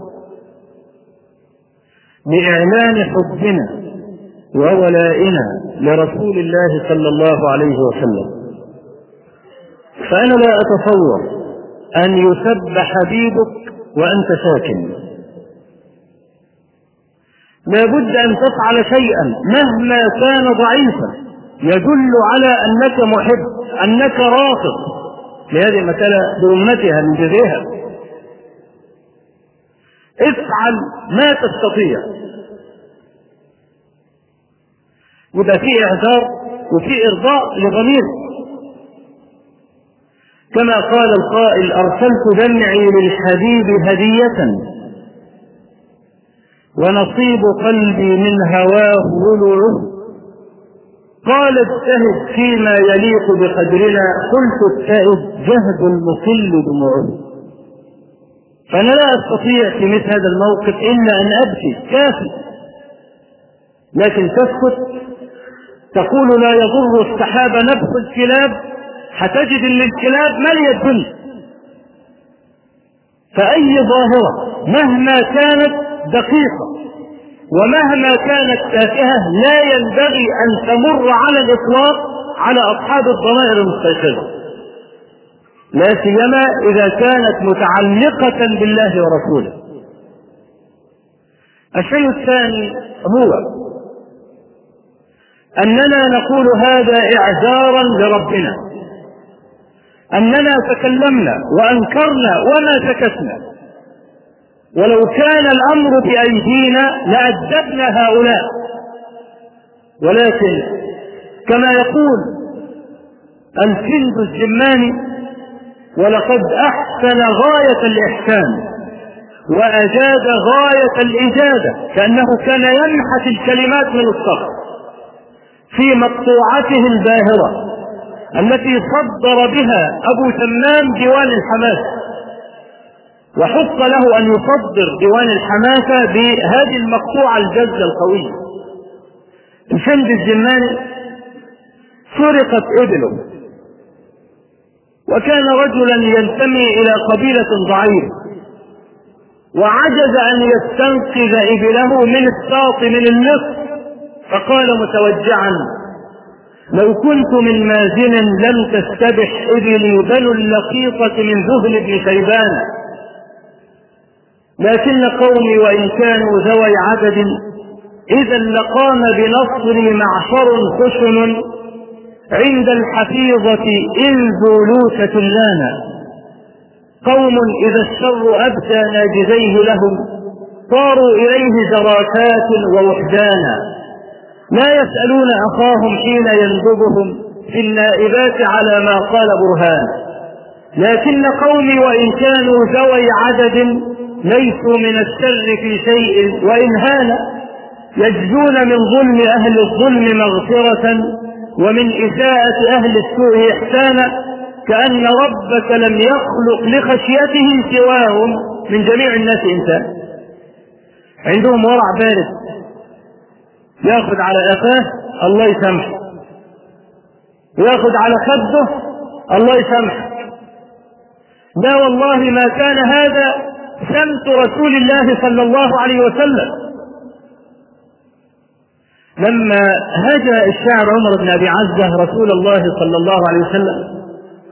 لإعلان حبنا وولائنا لرسول الله صلى الله عليه وسلم. فأنا لا أتصور أن يسب حبيبك وأنت ساكن. لا بد أن تفعل شيئا مهما كان ضعيفا يدل على أنك محب، أنك رافض لهذه المسألة بأمتها من جزيها. افعل ما تستطيع. يبقى فيه إعذار وفيه إرضاء لضميرك، كما قال القائل: أرسلت دمعي للحبيب هدية ونصيب قلبي من هواه ولوعه. قال: اجتهد فيما يليق بقدرنا. قلت: ابتئد جهد المقل دموعه. فأنا لا أستطيع في مثل هذا الموقف إلا أن أبكي، كافي. لكن تسكت تقول: لا يضر السحاب نبح الكلاب، هتجد ان الكلاب مالية الدنيا. فأي ظاهرة مهما كانت دقيقة ومهما كانت تافهة لا ينبغي أن تمر على الإطلاق على أصحاب الضمائر المستيقظة، لا سيما إذا كانت متعلقة بالله ورسوله. الشيء الثاني هو أننا نقول هذا إعذارا لربنا، أننا تكلمنا وأنكرنا وما سكتنا، ولو كان الأمر بأيدينا لأدبنا هؤلاء. ولكن كما يقول الكند الزماني: ولقد أحسن غاية الإحسان وأجاد غاية الإجادة، كأنه كان ينحت الكلمات من الصخر في مقطوعته الباهرة التي صدر بها أبو تمام ديوان الحماس. وحق له أن يصدر ديوان الحماسة بهذه المقطوعة الجزة القوية. الفند الزماني سرقت إبله، وكان رجلا ينتمي إلى قبيلة ضعيفة، وعجز أن يستنقذ إبله من الساط من النصف، فقال متوجعا: لو كنت من مازن لم تستبح إبلي بنو اللقيطة من ذهل بن شيبان، لكن قومي وإن كانوا ذوي عدد إذا لقام بنصري معشر خشن عند الحفيظة إن ذولوسة لانا، قوم إذا الشر أبدى ناجزيه لهم صاروا إليه جراتات ووحدانا، لا يسألون أخاهم حين يندبهم في النائبات على ما قال برهان، لكن قومي وإن كانوا ذوي عدد ليسوا من الشر في شيء وإن هان، يجزون من ظلم أهل الظلم مغفرة ومن إساءة أهل السوء إحسانا، كأن ربك لم يخلق لخشيته سواهم من جميع الناس إنسان. عندهم ورع بارد، ياخذ على قفاه الله يسامحه، وياخذ على خده الله يسامحه. لا والله ما كان هذا سمت رسول الله صلى الله عليه وسلم. لما هجا الشاعر عمر بن أبي عزة رسول الله صلى الله عليه وسلم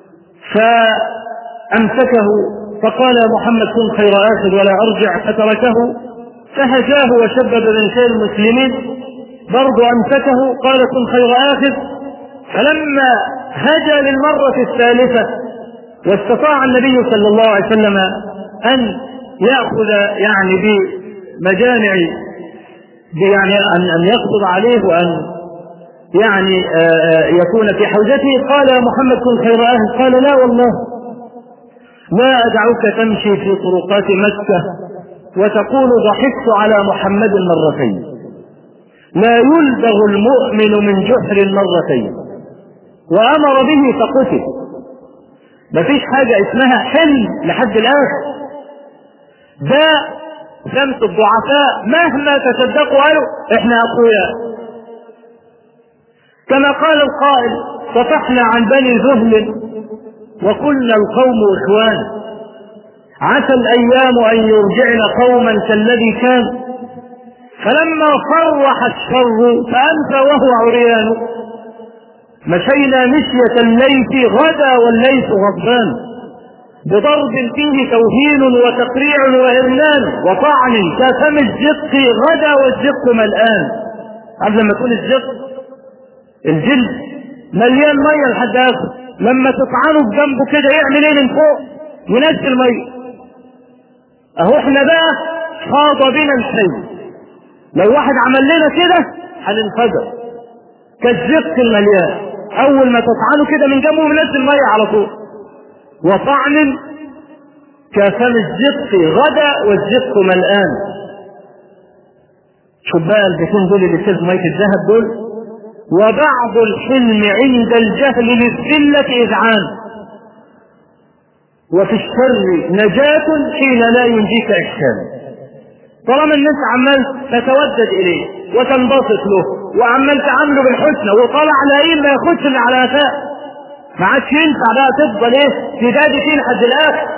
فأمسكه فقال: محمد كن خير آخذ ولا أرجع، فتركه، فهجاه وشبب بين شيء المسلمين، برضو أمسكه قال: كن خير آخذ. فلما هجا للمرة الثالثة واستطاع النبي صلى الله عليه وسلم أن يأخذ يعني بمجامع يعني أن يقبض عليه وأن يعني يكون في حوزته، قال: محمد كن خير آخذ. قال: لا والله لا أدعوك تمشي في طرقات مكة وتقول ضحكت على محمد مرتين، لا يلدغ المؤمن من جحر مرتين، وأمر به فقتل. مفيش حاجة اسمها حلم لحد الآخر، ده سمت الضعفاء مهما تصدقوا قالوا احنا أقوياء. كما قال القائل: صفحنا عن بني ذهل وقلنا القوم إخوان، عسى الأيام أن يرجعن قوما كالذي كان، فلما صرح الشر فأنت وهو عريان، مشينا مشية الليث غدا والليث غضبان، بضرب فيه توهين وتقريع وإرنان، وطعن كفم الزق غدا والزق ملآن. قبل لما تقول الزق الجلد مليان مية لحد آخر، لما تطعنه بجنبه كده يعمل ايه من فوق؟ ينزل مية. اهو احنا بقى خاض بنا الشيء، لو واحد عمل لنا كده هننفجر كالزق المليان، اول ما تطعنه كده من جنبه ينزل مية على طول. وطعن كفم الزق غدا والزق ملآن. شوف بقى البيتين دول اللي فيه مية الذهب دول: وبعض الحلم عند الجهل للذلة إذعان، وفي الشر نجاة حين لا ينجيك إحسان. طالما الناس عمال تتودد إليه وتنبسط له وعمال تعامله بالحسنى وطالع على ايه ما ياخدش اللي على قفاه، ما عادش ينفع بقى تفضل ايه تدادي فيه لحد الاخر.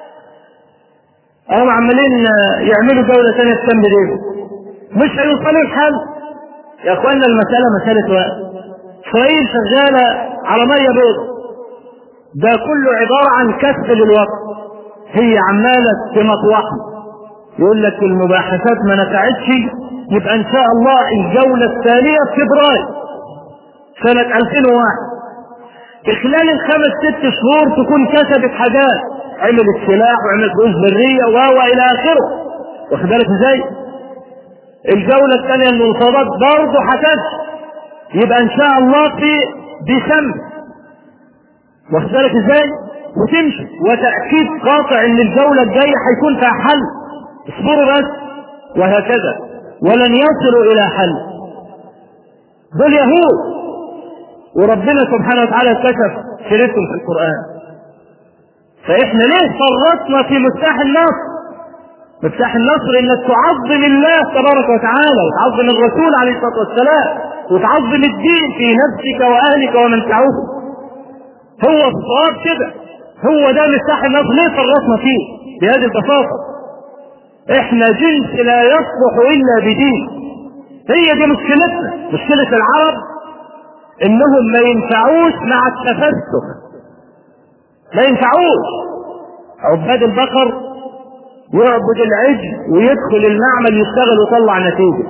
هم عمالين يعملوا جولة ثانية تكمل ايه؟ مش هيوصلوا الحل يا اخوانا. المسألة مسألة وقت. اسرائيل شغالة على مية بيض، ده كله عبارة عن كسب للوقت. هي عمالة تمطوحنا، يقول لك المباحثات ما نفعتش، يبقى ان شاء الله الجولة الثانية في فبراير سنة ألفين وواحد، في خلال الخمس ست شهور تكون كسبت حاجات، عملت سلاح وعملت رؤوس برية و الى اخره. واخد بالك ازاي؟ الجولة الثانية المنصابات برضه هتنشأ، يبقى ان شاء الله في ديسمبر. واخد بالك ازاي؟ وتمشي، وتأكيد قاطع ان الجولة الجاية هيكون فيها حل، اصبروا بس، وهكذا، ولن يصلوا الى حل. دول يهود، وربنا سبحانه وتعالى كشف سيرتهم في القرآن. فاحنا ليه فرطنا في مفتاح النصر؟ مفتاح النصر انك تعظم الله تبارك وتعالى، وتعظم الرسول عليه الصلاه والسلام، وتعظم الدين في نفسك واهلك ومن تعوه. هو الصواب كده، هو ده مفتاح النصر. ليه فرطنا فيه بهذه البساطه؟ احنا جنس لا يصلح الا بدين. هي دي مشكلتنا، مشكله العرب انهم ما ينفعوش مع التفسخ، ما ينفعوش. عباد البقر يعبد العجل ويدخل المعمل يشتغل ويطلع نتيجه.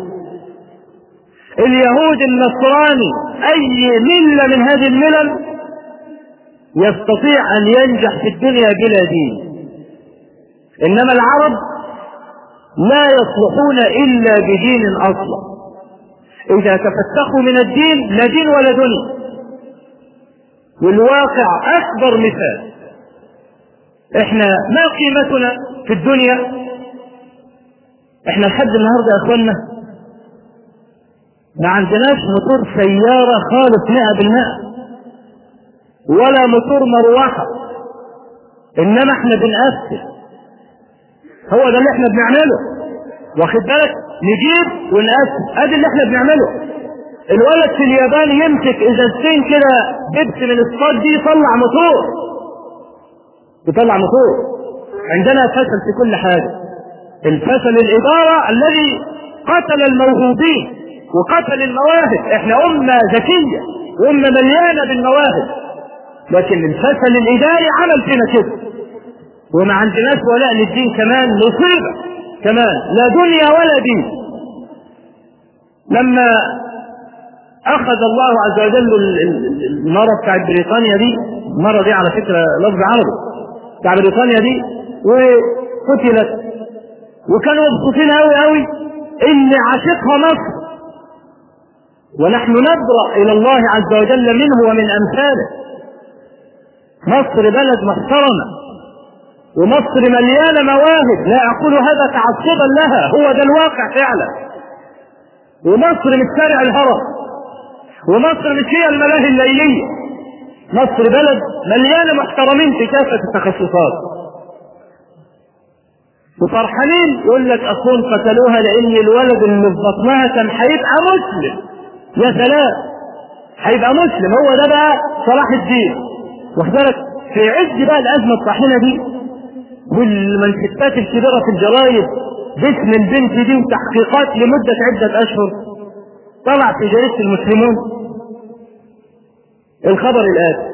اليهود النصراني اي مله من هذه الملل يستطيع ان ينجح في الدنيا بلا دين. انما العرب لا يصلحون الا بدين اصلا. اذا تفسخوا من الدين لا دين ولا دنيا. والواقع اكبر مثال، احنا ما قيمتنا في الدنيا؟ احنا لحد النهارده يا اخوانا ما عندناش موتور سياره خالص مئة بالمئة ولا موتور مروحه، انما احنا بنقفل. هو ده اللي احنا بنعمله، واخد بالك؟ نجيب ونقفل، ادي اللي احنا بنعمله. الولد في اليابان يمسك ازازتين كده بيبسي من الصاد دي يطلع موتور، يطلع موتور. عندنا فشل في كل حاجه. الفشل الاداره الذي قتل الموهوبين وقتل المواهب. احنا امه ذكيه وامه مليانه بالمواهب، لكن الفشل الاداري عمل فينا كده. وما عندناش ولاء للدين كمان، مصيبه كمان، لا دنيا ولا دين. لما اخذ الله عز وجل المرة بتاعت بريطانيا دي، المرة دي على فكرة لفظ عربي، بتاع بريطانيا دي، وقتلت، وكانوا مبسوطين قوي قوي ان عاشقها مصر، ونحن نبرأ الى الله عز وجل منه ومن امثاله. مصر بلد محترمة، ومصر مليانة مواهب، لا اقول هذا تعصبا لها، هو ده الواقع فعلا. ومصر مش شارع الهرم، ومصر مش هي الملاهي الليلية. مصر بلد مليانة محترمين في كافة التخصصات، وفرحانين. يقول لك اصلا قتلوها لان الولد اللي في بطنها كان هيبقى مسلم. يا سلام، هيبقى مسلم، هو ده بقى صلاح الدين. واخد بالك؟ في عز بقى الازمه الطاحنه دي والمنشطات الكبيره في الجرايد باسم البنت دي وتحقيقات لمده عده اشهر، طلع في جريده المسلمون الخبر الآتي.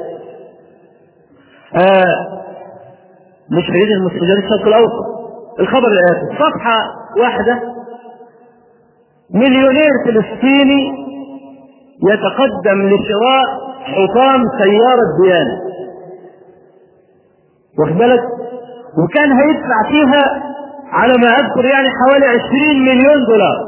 آه مش جريده المسلمون، جريده الشرق الاوسط. الخبر الآتي، صفحه واحده: مليونير فلسطيني يتقدم لشراء حطام سيارة ديانة، واخد بالك؟ وكان هيدفع فيها على ما اذكر يعني حوالي عشرين مليون دولار.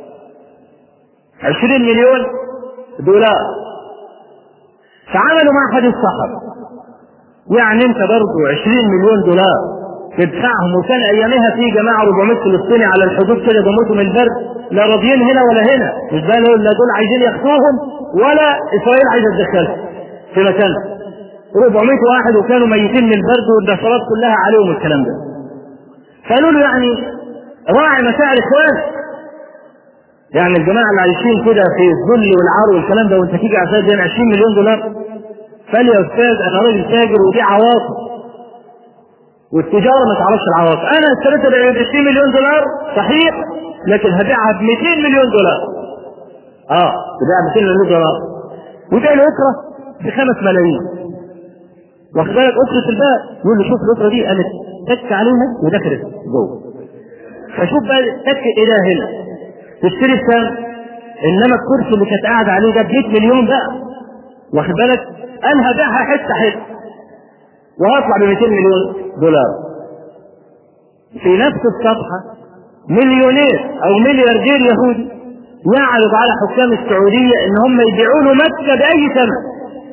عشرين مليون دولار. فعملوا مع حديث صحر، يعني انت برضو عشرين مليون دولار تدفعهم، وكان ايامها في جماعه أربعمائة فلسطيني على الحدود كده بيموتوا من البرد، لا راضيين هنا ولا هنا، مش بقى لا دول عايزين ياخدوهم ولا اسرائيل عايزه تدخلهم في مكانها. أربعمائة واحد وكانوا ميتين من البرد والدخلات كلها عليهم الكلام ده. قالوا له يعني راعي مشاعر اخوانك، يعني الجماعه اللي عايشين كده في الذل والعار والكلام ده، وانت تيجي عشان دين عشرين مليون دولار؟ قال يا استاذ انا راجل تاجر ودي عواطف، والتجاره ما تعرفش العواطف. انا اشتريتها ب عشرين مليون دولار صحيح، لكن هبيعها ب مئتين مليون دولار. اه تبيعها ب مئتين مليون دولار، وبيع الاكره ب خمس ملايين. واخد بالك؟ اكره الباب. يقول له شوف الاكره دي قامت تك عليها ودخلت جوه، فشوف بقى تك الى هنا تشتري السام، انما الكرسي اللي كانت قاعد عليه ده ب مئة مليون بقى، واخد بالك؟ قال هبيعها حته حته وهطلع ب مئتين مليون دولار. في نفس الصفحه مليونير او ملياردير يهودي يعرض على حكام السعوديه ان هم يبيعوا له مكه باي ثمن.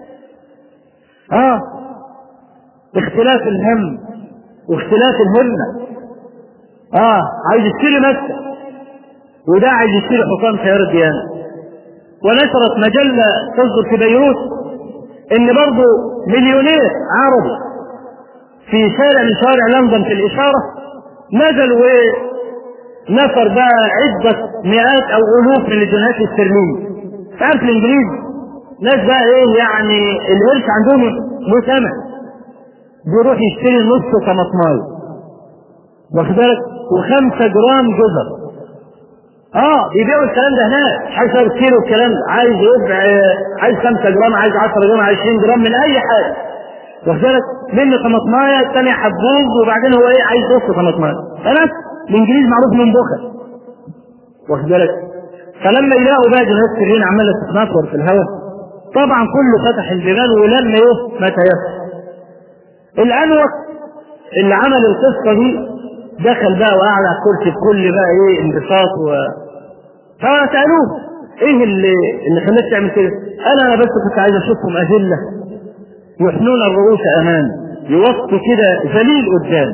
اه اختلاف الهم واختلاف الهمه. اه عايز يشتري مكه، وده عايز يشتري حكام سيارة ديانة. ونشرت مجلة تصدر في بيروت ان برضو مليونير عربي في شارع من شوارع لندن في الإشارة، نزلوا نفر بقى عدة مئات أو ألوف من الجنيهات الاسترلينية. تعرف الإنجليز ناس بقى إيه يعني القرش عندهم له ثمن، بيروح يشتري نص طماطمايه واخد بالك وخمسة جرام جزر. اه بيبيعوا الكلام ده هناك، مش عايز يصير كيلو الكلام ده، عايز يبيع عايز خمسة جرام، عايز عشرة جرام، عشرين جرام من اي حاجه واخد بالك، منه طماطمايه الثانيه حبوب، وبعدين هو ايه عايز نص طماطمايه. خلاص الانجليز معروف من بخل واخد بالك. فلما يلاقوا بقى جنيهات سريين عماله تتنطور في الهواء، طبعا كله فتح البيبان ولم ايه ما تيسر. الانوك اللي عمل القصه دي دخل بقى وقعد على الكرسي بكل بقى ايه انبساط و فسالوه ايه اللي اللي خلاك تعمل كده؟ قال انا بس كنت عايز اشوفهم اذله يحنون الرؤوس امان، يوطي كده ذليل قدام.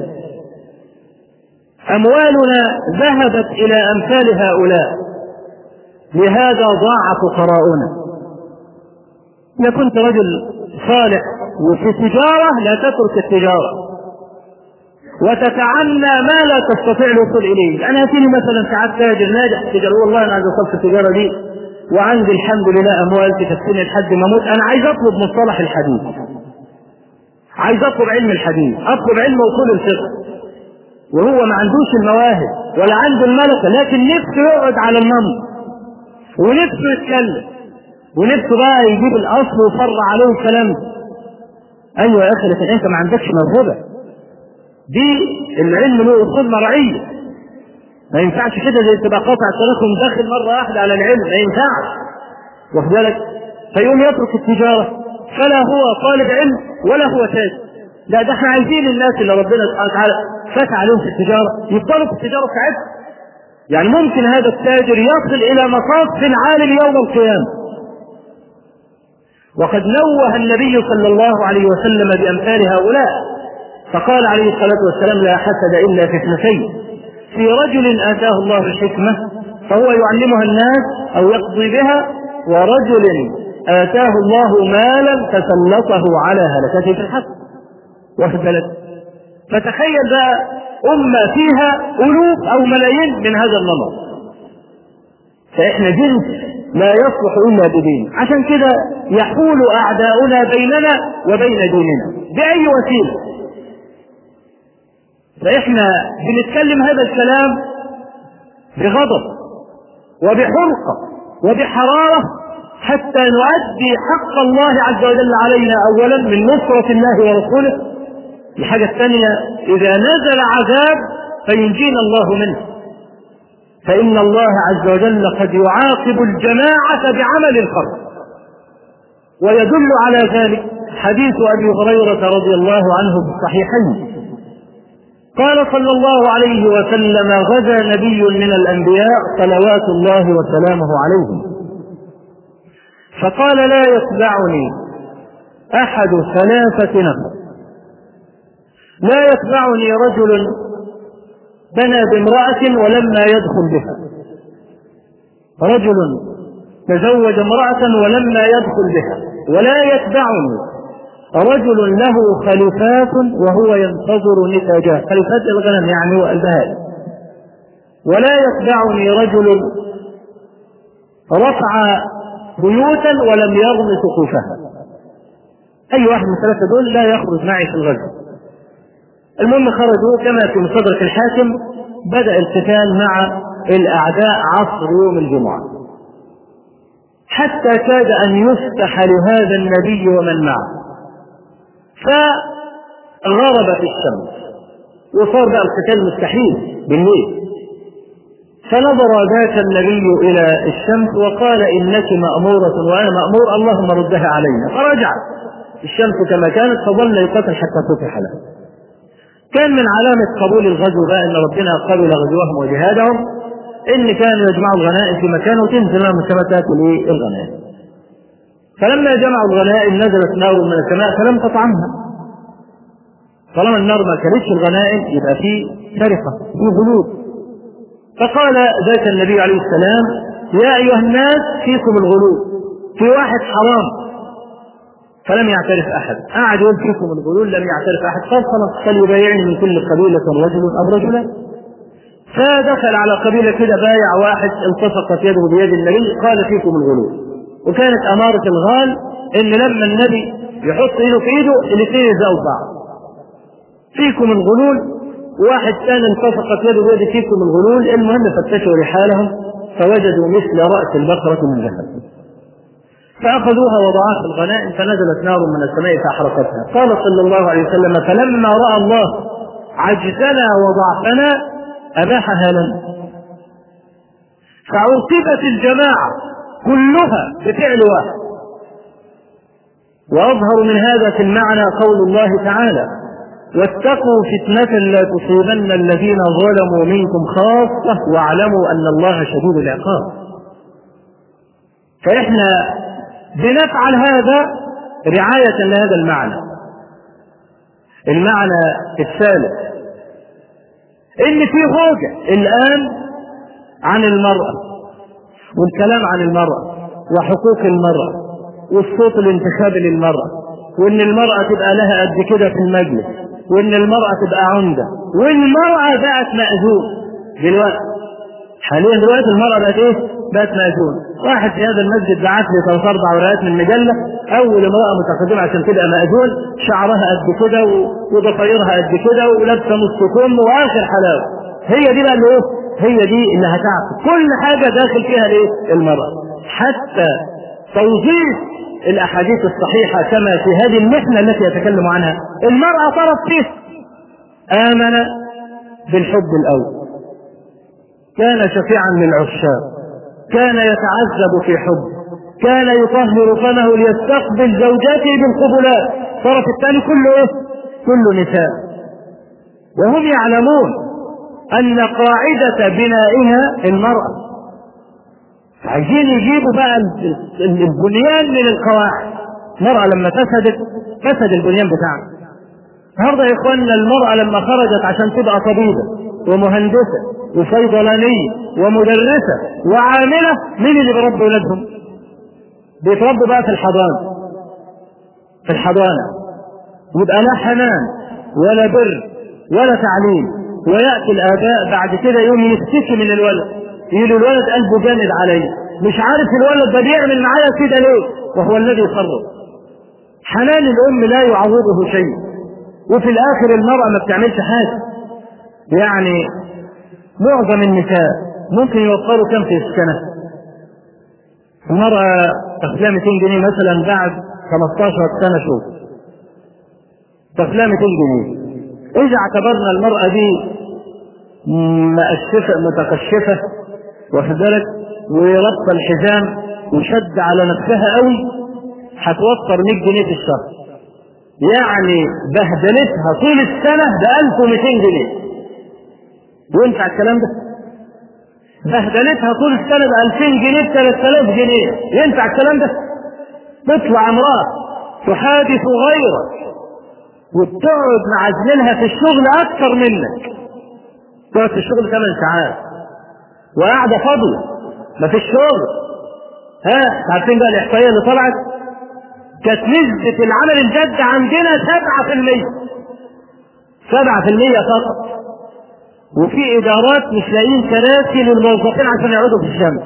اموالنا ذهبت الى امثال هؤلاء، لهذا ضاع فقراؤنا. اذا كنت رجل صالح وفي تجاره لا تترك التجاره وتتعنى ما لا تستطيع الوصول اليه. انا اتيني مثلا ساعات تاجر ناجح في التجاره، والله انا عايز اوصل في التجاره دي وعندي الحمد لله اموال تكفيني لحد ما اموت، انا عايز اطلب مصطلح الحديث، عايز اطلب علم الحديث، اطلب علم اصول الفقه، وهو ما عندوش المواهب ولا عنده الملكه، لكن نفسه يقعد على النمط ونفسه يتكلم ونفسه بقى يجيب الاصل ويفرع عليه الكلام. ايوه يا اخي، لكن انت ما عندكش موهبه. دي العلم له اصول مرعيه، ما ينفعش كده زي تبقى قاطع الطريق ومدخل مره واحده على العلم، ما ينفعش واخد بالك. فيقوم يترك التجاره، فلا هو طالب علم ولا هو تاجر. لا، ده احنا عايزين الناس اللي ربنا سبحانه وتعالى فتح عليهم في التجاره يفضلوا في التجاره بتاعتهم. يعني ممكن هذا التاجر يصل الى مصاف عالي يوم القيامه. وقد نوه النبي صلى الله عليه وسلم بامثال هؤلاء، فقال عليه الصلاة والسلام لا حسد إلا في اثنتين، في رجل آتاه الله الحكمة فهو يعلمها الناس أو يقضي بها، ورجل آتاه الله مالا فسلطه على هلكته في الحق واخد بالك. فتخيل بقى أمة فيها ألوف أو ملايين من هذا النمط، فإحنا جنس لا يصلح إلا بدين. عشان كده يحول أعداؤنا بيننا وبين ديننا بأي وسيلة. فإحنا بنتكلم هذا الكلام بغضب وبحرقة وبحرارة حتى نؤدي حق الله عز وجل علينا، أولا من نصرة الله ورسوله، الحاجة الثانية إذا نزل عذاب فينجينا الله منه، فإن الله عز وجل قد يعاقب الجماعة بعمل الفرد. ويدل على ذلك حديث أبي هريرة رضي الله عنه بالصحيحين، قال صلى الله عليه وسلم غزا نبي من الأنبياء صلوات الله وسلامه عليه، فقال لا يتبعني أحد ثلاثة نفر، لا يتبعني رجل بنى بامرأة ولما يدخل بها، رجل تزوج امرأة ولما يدخل بها، ولا يتبعني رجل له خليفات وهو ينتظر نتاجها، خليفات الغنم يعني البهائم، ولا يتبعني رجل رفع بيوتا ولم يرم سقوفها. أي واحد من الثلاثة دول لا يخرج معي في الغزو. المهم خرجوا كما في مستدرك الحاكم، بدأ القتال مع الأعداء عصر يوم الجمعة، حتى كاد أن يفتح لهذا النبي ومن معه، فغربت الشمس وصار بقى القتال مستحيل بالليل. فنظر ذاك النبي إلى الشمس وقال إنك مأمورة وأنا مأمور، اللهم ردها علينا. فرجعت الشمس كما كانت، فظل يقتل حتى فتح له. كان من علامة قبول الغزو بقى إن ربنا قبل غزوهم وجهادهم إن كانوا يجمعوا الغنائم في مكان وتنزل لهم السماء تاكل الغنائم. فلما جمعوا الغنائم نزلت نار من السماء فلم تطعمها. طالما النار ما كلتش الغنائم يبقى في سرقة، في غلول. فقال ذاك النبي عليه السلام يا أيها الناس فيكم الغلول، في واحد حرام فلم يعترف أحد. قعد يقول فيكم الغلول، لم يعترف أحد. قال خلاص فليبايعني من كل قبيلة رجل أو رجلان. فدخل على قبيلة كده بايع واحد، التصقت يده بيد النبي، قال فيكم الغلول. وكانت أمارة الغال إن لما النبي يحط إيده في إيده الاثنين يزاووا بعض. فيكم الغلول، واحد ثاني التصقت يده بيد فيكم الغلول. المهم فتشوا رحالهم فوجدوا مثل رأس البقرة من ذهب، فأخذوها وضعوها في الغنائم، فنزلت نار من السماء فأحرقتها. قال صلى الله عليه وسلم فلما رأى الله عجزنا وضعفنا أباحها لنا. فعوقبت الجماعة كلها بفعل واحد. وأظهر من هذا في المعنى قول الله تعالى واتقوا فتنة لا تصيبن الذين ظلموا منكم خاصة واعلموا أن الله شديد العقاب. فإحنا بنفعل هذا رعاية لهذا المعنى. المعنى الثالث إن في هوجة الآن عن المرأة والكلام عن المرأة وحقوق المرأة والصوت الانتخابي للمرأة، وإن المرأة تبقى لها قد كده في المجلس، وإن المرأة تبقى عمدة، والمرأة بقت مأذون. دلوقتي حاليا دلوقتي المرأة بقت إيه؟ بقت مأذون. واحد في هذا المسجد بعت لي ثلاث أربع ورقات من مجلة، أول امرأة متقدمة عشان تبقى مأذون، شعرها قد كده وضفايرها قد كده ولابسة نص كم وآخر حلاوة. هي دي بقى اللي إيه؟ هي دي اللي هتعرف كل حاجة داخل فيها ليه؟ المرأة. حتى توظيف الأحاديث الصحيحة كما في هذه المحنة التي يتكلم عنها، المرأة طرف فيه آمن بالحب الأول، كان شفيعا للعشاق، كان يتعذب في حب، كان يطهر فمه ليستقبل زوجاته بالقبلات. الطرف الثاني كله ايه؟ كله نساء. وهم يعلمون ان قاعدة بنائها المرأة. عايزين يجيبوا بقى البنيان من القواعد. المرأة لما فسدت فسد البنيان بتاعها. النهارده يا اخواننا المرأة لما خرجت عشان تبقى طبيبة ومهندسة وصيدلانية ومدرسة وعاملة، مين اللي بيربي ولادهم؟ بيتربوا بقى في الحضانة. في الحضانة يبقى لا حنان ولا بر ولا تعليم، ويأتي الآباء بعد كده يوم يشتكي من الولد، يقول الولد قلبه جامد عليه، مش عارف الولد ده بيعمل معايا كده ليه، وهو الذي يقرر. حنان الأم لا يعوضه شيء، وفي الآخر المرأة ما بتعملش حاجة. يعني معظم النساء ممكن يوفروا كم في السنة؟ المرأة تاخدها مئتين جنيه مثلا بعد خمستاشر سنة شوف تاخدها مئتين جنيه. إذا اعتبرنا المرأة دي مقشفة متقشفة واخد بالك وربط الحزام وشد على نفسها قوي، هتوفر مئة جنيه في الشهر. يعني بهدلتها طول السنة ب ألف ومئتين جنيه. وينفع الكلام ده؟ بهدلتها طول السنة ب ألفين جنيه ب ثلاثة آلاف جنيه. ينفع الكلام ده؟ تطلع امرأة تحادث غيرك وتقعد مع زميلها في الشغل أكثر منك، تقعد في الشغل ثمان ساعات وقاعدة فاضية ما في الشغل. ها عارفين بقى الإحصائية اللي طلعت؟ كانت نسبة العمل الجاد عندنا سبعة في المية سبعة في المية فقط. وفي إدارات مش لاقيين كراسي للموظفين عشان يقعدوا في الشمس،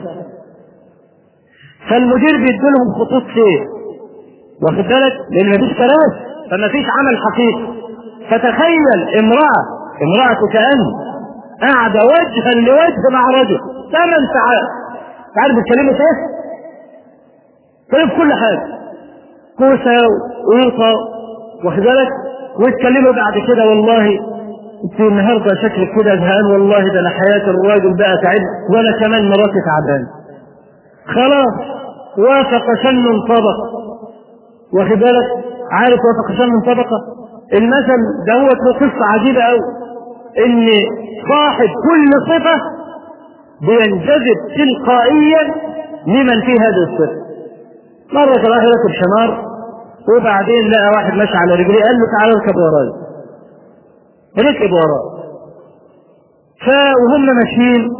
فالمدير بيديلهم خطوط سير واخد بالك، لأن مفيش كراسي فما فيش عمل حقيقي. فتخيل امرأة امرأة كأن قاعدة وجها لوجه مع رجل ثمان ساعات. تعرف بتكلموا ايه؟ كلمة كل حاجة كوسة وقوطة واخد بالك، ويتكلموا بعد كده والله انت النهارده شكلك كده زهقان، والله ده انا حياة الراجل بقى تعب وانا كمان مراتي تعبان. خلاص وافق شن طبق واخد بالك، عارف وافق شن طبقة. المثل دوت له قصة عجيبة قوي، ان صاحب كل صفة بينجذب تلقائيا لمن فيه هذه الصفة. مرة كان واحد راكب حمار وبعدين لقى واحد ماشي على رجليه، قال له تعالى اركب ورايا. ركب وراه، فوهم ماشيين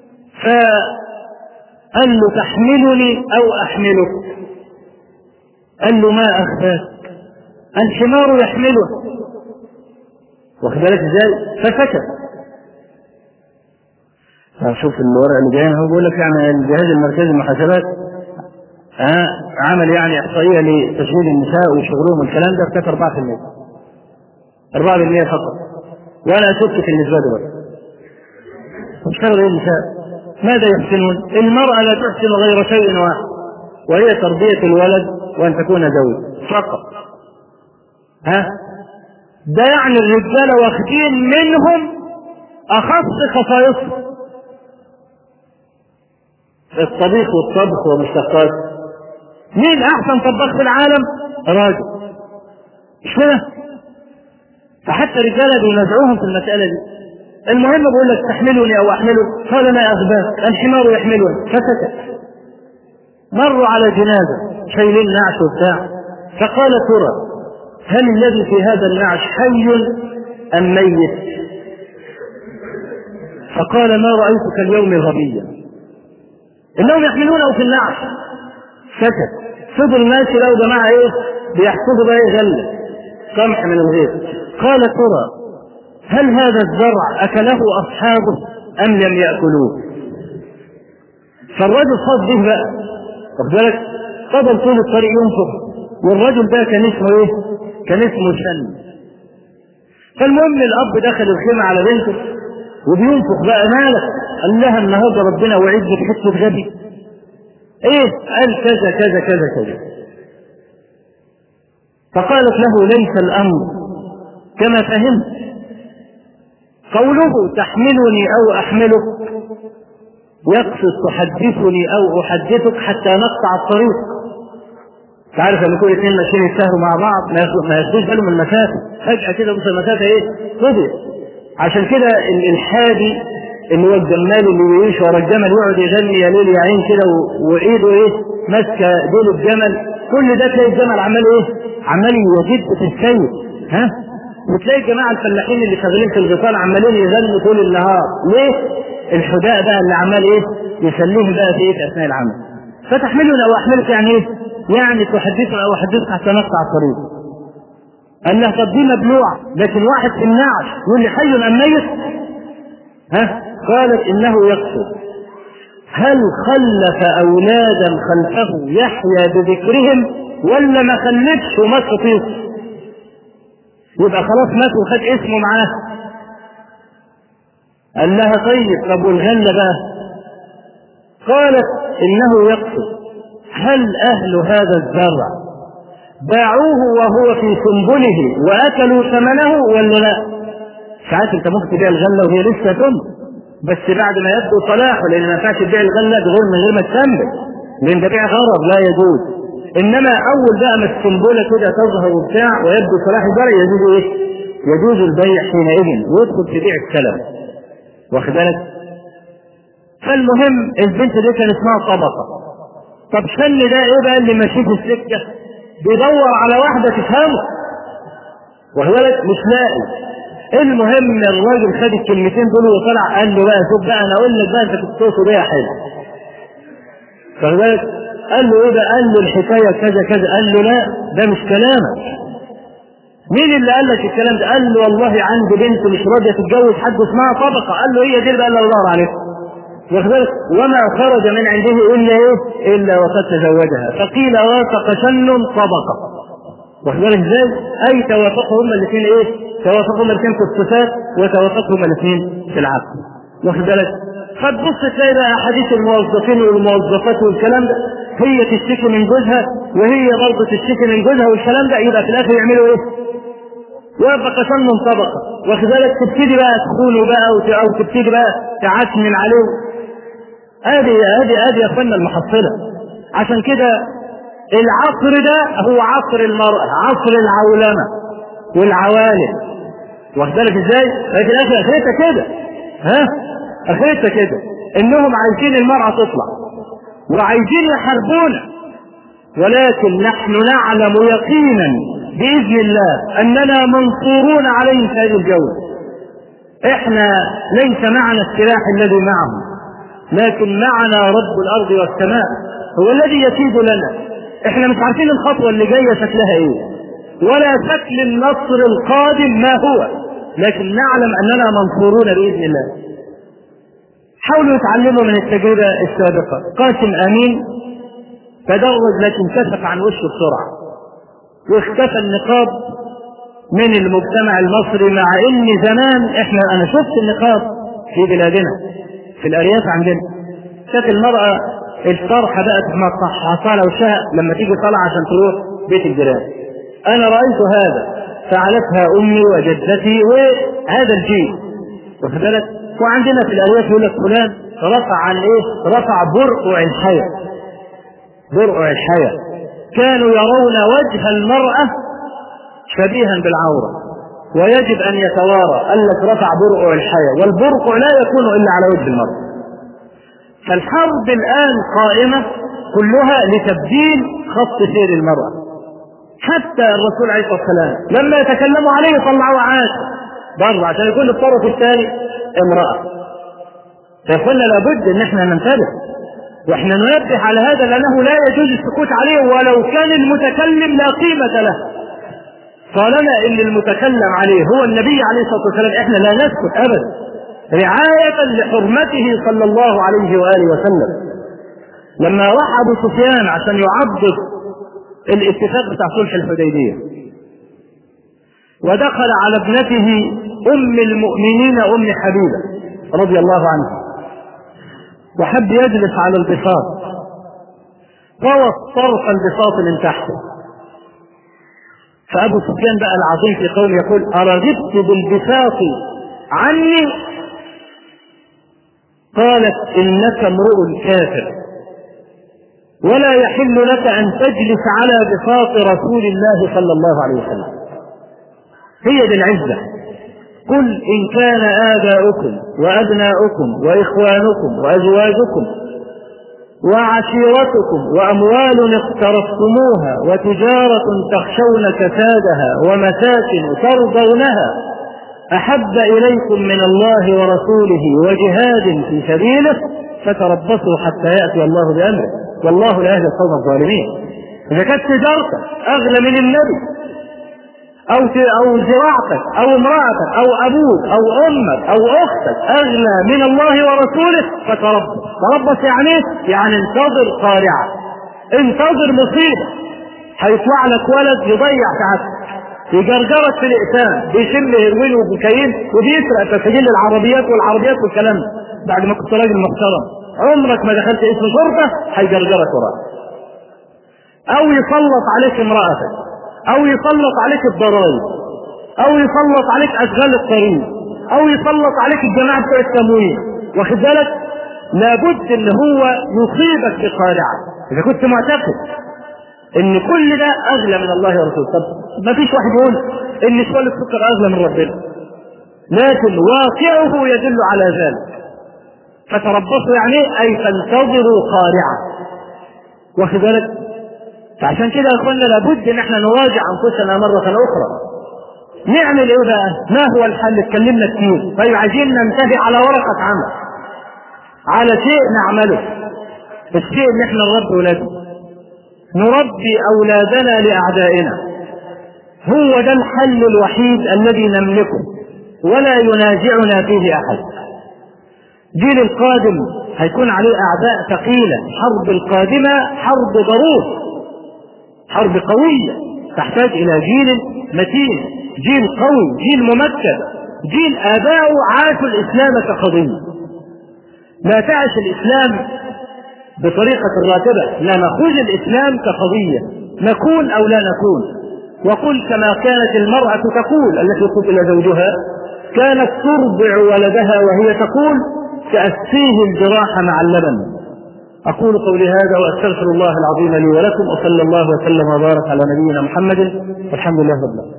فقال له تحملني او احملك؟ قال له ما أخفاك؟ الحمار يحمله. واخد بالك ازاي؟ فسكت. شوف الورق اللي جاي هو بيقول لك يعني الجهاز المركزي للمحاسبات آه عمل يعني احصائيه لتشغيل النساء وشغلهم والكلام ده ارتفع أربعة بالمئة أربعة بالمئة فقط. وانا اشك في النسبه دي بس. اشتغل ايه النساء؟ ماذا يحسنون؟ المراه لا تحسن غير شيء واحد وهي تربيه الولد وان تكون زوجة فقط. ها ده يعني الرجاله واخدين منهم اخص خصائصهم، الطبيخ والطبخ ومشتقات. مين احسن طباخ في العالم؟ راجل، مش كده؟ فحتى الرجاله بينازعوهم في المساله دي. المهم بقول لك تحملني او احمله، قال لا اغباك الحمار يحملني. فسكت. مروا على جنازه شايلين نعش وبتاع، فقال ترى هل الذي في هذا النعش حي ام ميت؟ فقال ما رايتك اليوم غبيا، انهم يحملونه في النعش. سكت. فضل ماشي لو جماعه ايه بيحسبوا بقى ايه غله قمح من الغيط. قال ترى هل هذا الزرع اكله اصحابه ام لم ياكلوه؟ فالرجل خاض به بقى، واخد بالك؟ فضل طول الطريق ينفخ، والرجل ده كان اسمه ايه؟ كان اسمه شن. فالمهم الاب دخل الخيمه على بنته وبينفخ بقى، مالك؟ قال لها النهارده ربنا وعدني بحته غبي. ايه؟ قال كذا كذا كذا كذا. فقالت له ليس الامر كما فهمت، قوله تحملني او احملك يقصد تحدثني او احدثك حتى نقطع الطريق. تعرف لما يكون اثنين ماشيين يتساهلوا مع بعض ما ياخدوش بالهم من المسافه، فجاه كده بص المسافه ايه؟ فضيت. عشان كده الحادي اللي هو الجمال اللي يعيش ورا الجمل ويقعد يغني يا ليل يا عين كده وايده ايه ماسكه ديل الجمل، كل ده تلاقي الجمل عمال ايه؟ عمال يجد في السير. ها؟ وتلاقي الجماعه الفلاحين اللي شغالين في الغيطان عمالين يغنوا طول النهار. ليه؟ الحداء بقى اللي عمال ايه؟ يسليهم بقى في ايه في اثناء العمل. فتحملنا او احملك يعني ايه؟ يعني تحدثنا او احدثك حتى نقطع الطريق. قال له طب دي مبلوعه، لكن واحد في النعش يقول لي حي ام ميت؟ ها؟ قالت انه يقصد هل خلف اولادا خلفه يحيا بذكرهم ولا ما خلفش ومات خطيط؟ يبقى خلاص مات وخد اسمه معاه. قال لها طيب طب والغله بقى؟ قالت انه يقصد هل اهل هذا الزرع باعوه وهو في سنبله واكلوا ثمنه ولا لا؟ ساعات انت ممكن تبيع الغله وهي لسه تم، بس بعد ما يبدو صلاحه، لان ما ينفعش تبيع الغله بغير من غير ما تسمن، لان ده بيع غرض لا يجوز. انما اول بقى ما السنبله كده تظهر وبتاع ويبدو صلاح الزرع يجوز ايه؟ يجوز البيع حينئذ ويدخل في بيع السلم. واخد بالك؟ فالمهم البنت دي كان اسمها طبقه. طب شن ده ايه بقى اللي ماشي في السكه؟ بيدور على واحده تفهمه. واخد بالك؟ مش لاقي. المهم الراجل خد الكلمتين دول وطلع قال له بقى شوف بقى انا اقول لك بقى انت كنت تقصد ايه يا حلو. واخد بالك؟ قال له ايه ده؟ قال له الحكايه كذا كذا. قال له لا ده مش كلامك. مين اللي قال لك الكلام ده؟ قال له والله عندي بنت مش راضيه تتجوز حد اسمها طبقه. قال له هي دي اللي قال له الله عليك. واخد بالك؟ وما خرج من عنده الا ايه؟ الا وقد تزوجها. فقيل وافق شن طبقه. واخد بالك ازاي؟ اي توافقوا هما الاثنين ايه؟ توافقوا هما الاثنين في الصفات وتوافقوا هما الاثنين في العقل. واخد بالك؟ فتبص تلاقي بقى احاديث الموظفين والموظفات والكلام ده، هي تشتكي من جوزها وهي برضه تشتكي من جوزها والكلام ده، يبقى في الاخر يعملوا ايه؟ وافق شن طبقه. واخد بالك؟ تبتدي بقى تخونه بقى او تبتدي بقى تعشمن عليه. ادي ادي ادي يا اخوانا المحصله. عشان كده العصر ده هو عصر المرأة، عصر العولمة والعوالم. واخد بالك ازاي؟ لكن الاخر اخرتها كده. ها؟ اخرتها كده انهم عايزين المرأة تطلع وعايزين يحاربونا، ولكن نحن نعلم يقينا باذن الله اننا منصورون عليهم في هذه الجولة. احنا ليس معنا السلاح الذي معهم، لكن معنا رب الارض والسماء هو الذي يكيد لنا. احنا مش عارفين الخطوة اللي جاية شكلها ايه ولا شكل النصر القادم ما هو، لكن نعلم اننا منصورون باذن الله. حاولوا يتعلموا من التجربة السابقة. قاسم امين تدرج لكن كشف عن وشه بسرعة واختفى النقاب من المجتمع المصري، مع ان زمان احنا انا شفت النقاب في بلادنا في الارياف عندنا، كانت المرأة الطرحة بقت مقطعة على وشها لما تيجي طالعة عشان تروح بيت الجيران. انا رأيت هذا فعلتها امي وجدتي وهذا الجيل، واخد بالك؟ وعندنا في الارياف يقول لك فلان رفع عن ايه؟ رفع برقع الحياة. برقع الحياة كانوا يرون وجه المرأة شبيها بالعورة ويجب ان يتوارى، قال لك رفع برقع الحياة، والبرقع لا يكون الا على وجه المرأة. فالحرب الان قائمة كلها لتبديل خط سير المرأة. حتى الرسول عليه الصلاة والسلام لما يتكلموا عليه يطلعوا عاد برضه عشان يكون الطرف الثاني امرأة. فقلنا لابد ان احنا ننتبه واحنا ننبه على هذا، لانه لا يجوز السكوت عليه ولو كان المتكلم لا قيمة له. طالما ان المتكلم عليه هو النبي عليه الصلاة والسلام احنا لا نسكت ابدا، رعاية لحرمته صلى الله عليه وآله وسلم. لما راح ابو سفيان عشان يعضد الاتفاق بتاع صلح الحديبية ودخل على ابنته ام المؤمنين ام حبيبة رضي الله عنها وحب يجلس على البساط، طوى طرف البساط من تحته. فابو سفيان بقى العظيم في قوله يقول ارغبت بالبساط عني؟ قالت انك امرؤ كافر ولا يحل لك ان تجلس على بساط رسول الله صلى الله عليه وسلم. هي دي العزة. قل ان كان آباؤكم وابناؤكم واخوانكم وازواجكم وعشيرتكم واموال اقترفتموها وتجارة تخشون كسادها ومساكن ترضونها احب اليكم من الله ورسوله وجهاد في سبيله فتربصوا حتى يأتي الله بأمره والله لا يهدي القوم الظالمين. اذا كانت تجارتك اغلى من النبي او او زراعتك او امرأتك او ابوك او امك او اختك اغلى من الله ورسوله فتربص. تربص يعني يعني انتظر قارعة، انتظر مصيبة، هيطلع لك ولد يضيع ساعتك يجرجرك في الإقسام، بيشم هيروين وبكايين وبيسرق تسجيل العربيات والعربيات والكلام ده. بعد ما كنت راجل محترم عمرك ما دخلت اسم شرطة هيجرجرك وراك، او يسلط عليك امرأتك، او يسلط عليك الضرائب، او يسلط عليك اشغال الطريق، او يسلط عليك الجماعة بتوع التموين. واخد بالك؟ لابد ان هو يصيبك بقارعة اذا كنت معتقد ان كل ده اغلى من الله ورسوله. طب ما فيش واحد يقول ان شوال السكر اغلى من ربنا، لكن واقعه يدل على ذلك. فتربصوا يعني اي تنتظروا قارعة. واخد بالك؟ فعشان كده يا اخوانا لابد ان احنا نراجع انفسنا مرة اخرى. نعمل ايه بقى؟ ما هو الحل؟ اتكلمنا كتير. طيب عايزين ننتهي على ورقة عمل، على شيء نعمله. الشيء ان احنا نربي ولادنا، نربي اولادنا لاعدائنا. هو ده الحل الوحيد الذي نملكه ولا ينازعنا فيه احد. جيل القادم هيكون عليه اعداء ثقيلة. حرب القادمة حرب ضروس، حرب قوية تحتاج الى جيل متين، جيل قوي، جيل ممكن، جيل اباؤه عاشوا الاسلام كقضية. لا تعش الاسلام بطريقة الراتبة، لا نخوض الاسلام كقضية نكون او لا نكون. وقل كما كانت المرأة تقول التي قتل زوجها كانت ترضع ولدها وهي تقول كأسفيه الجراح مع اللبن. أقول قولي هذا وأستغفر الله العظيم لي ولكم، وصلى الله وسلم وبارك على نبينا محمد والحمد لله رب العالمين.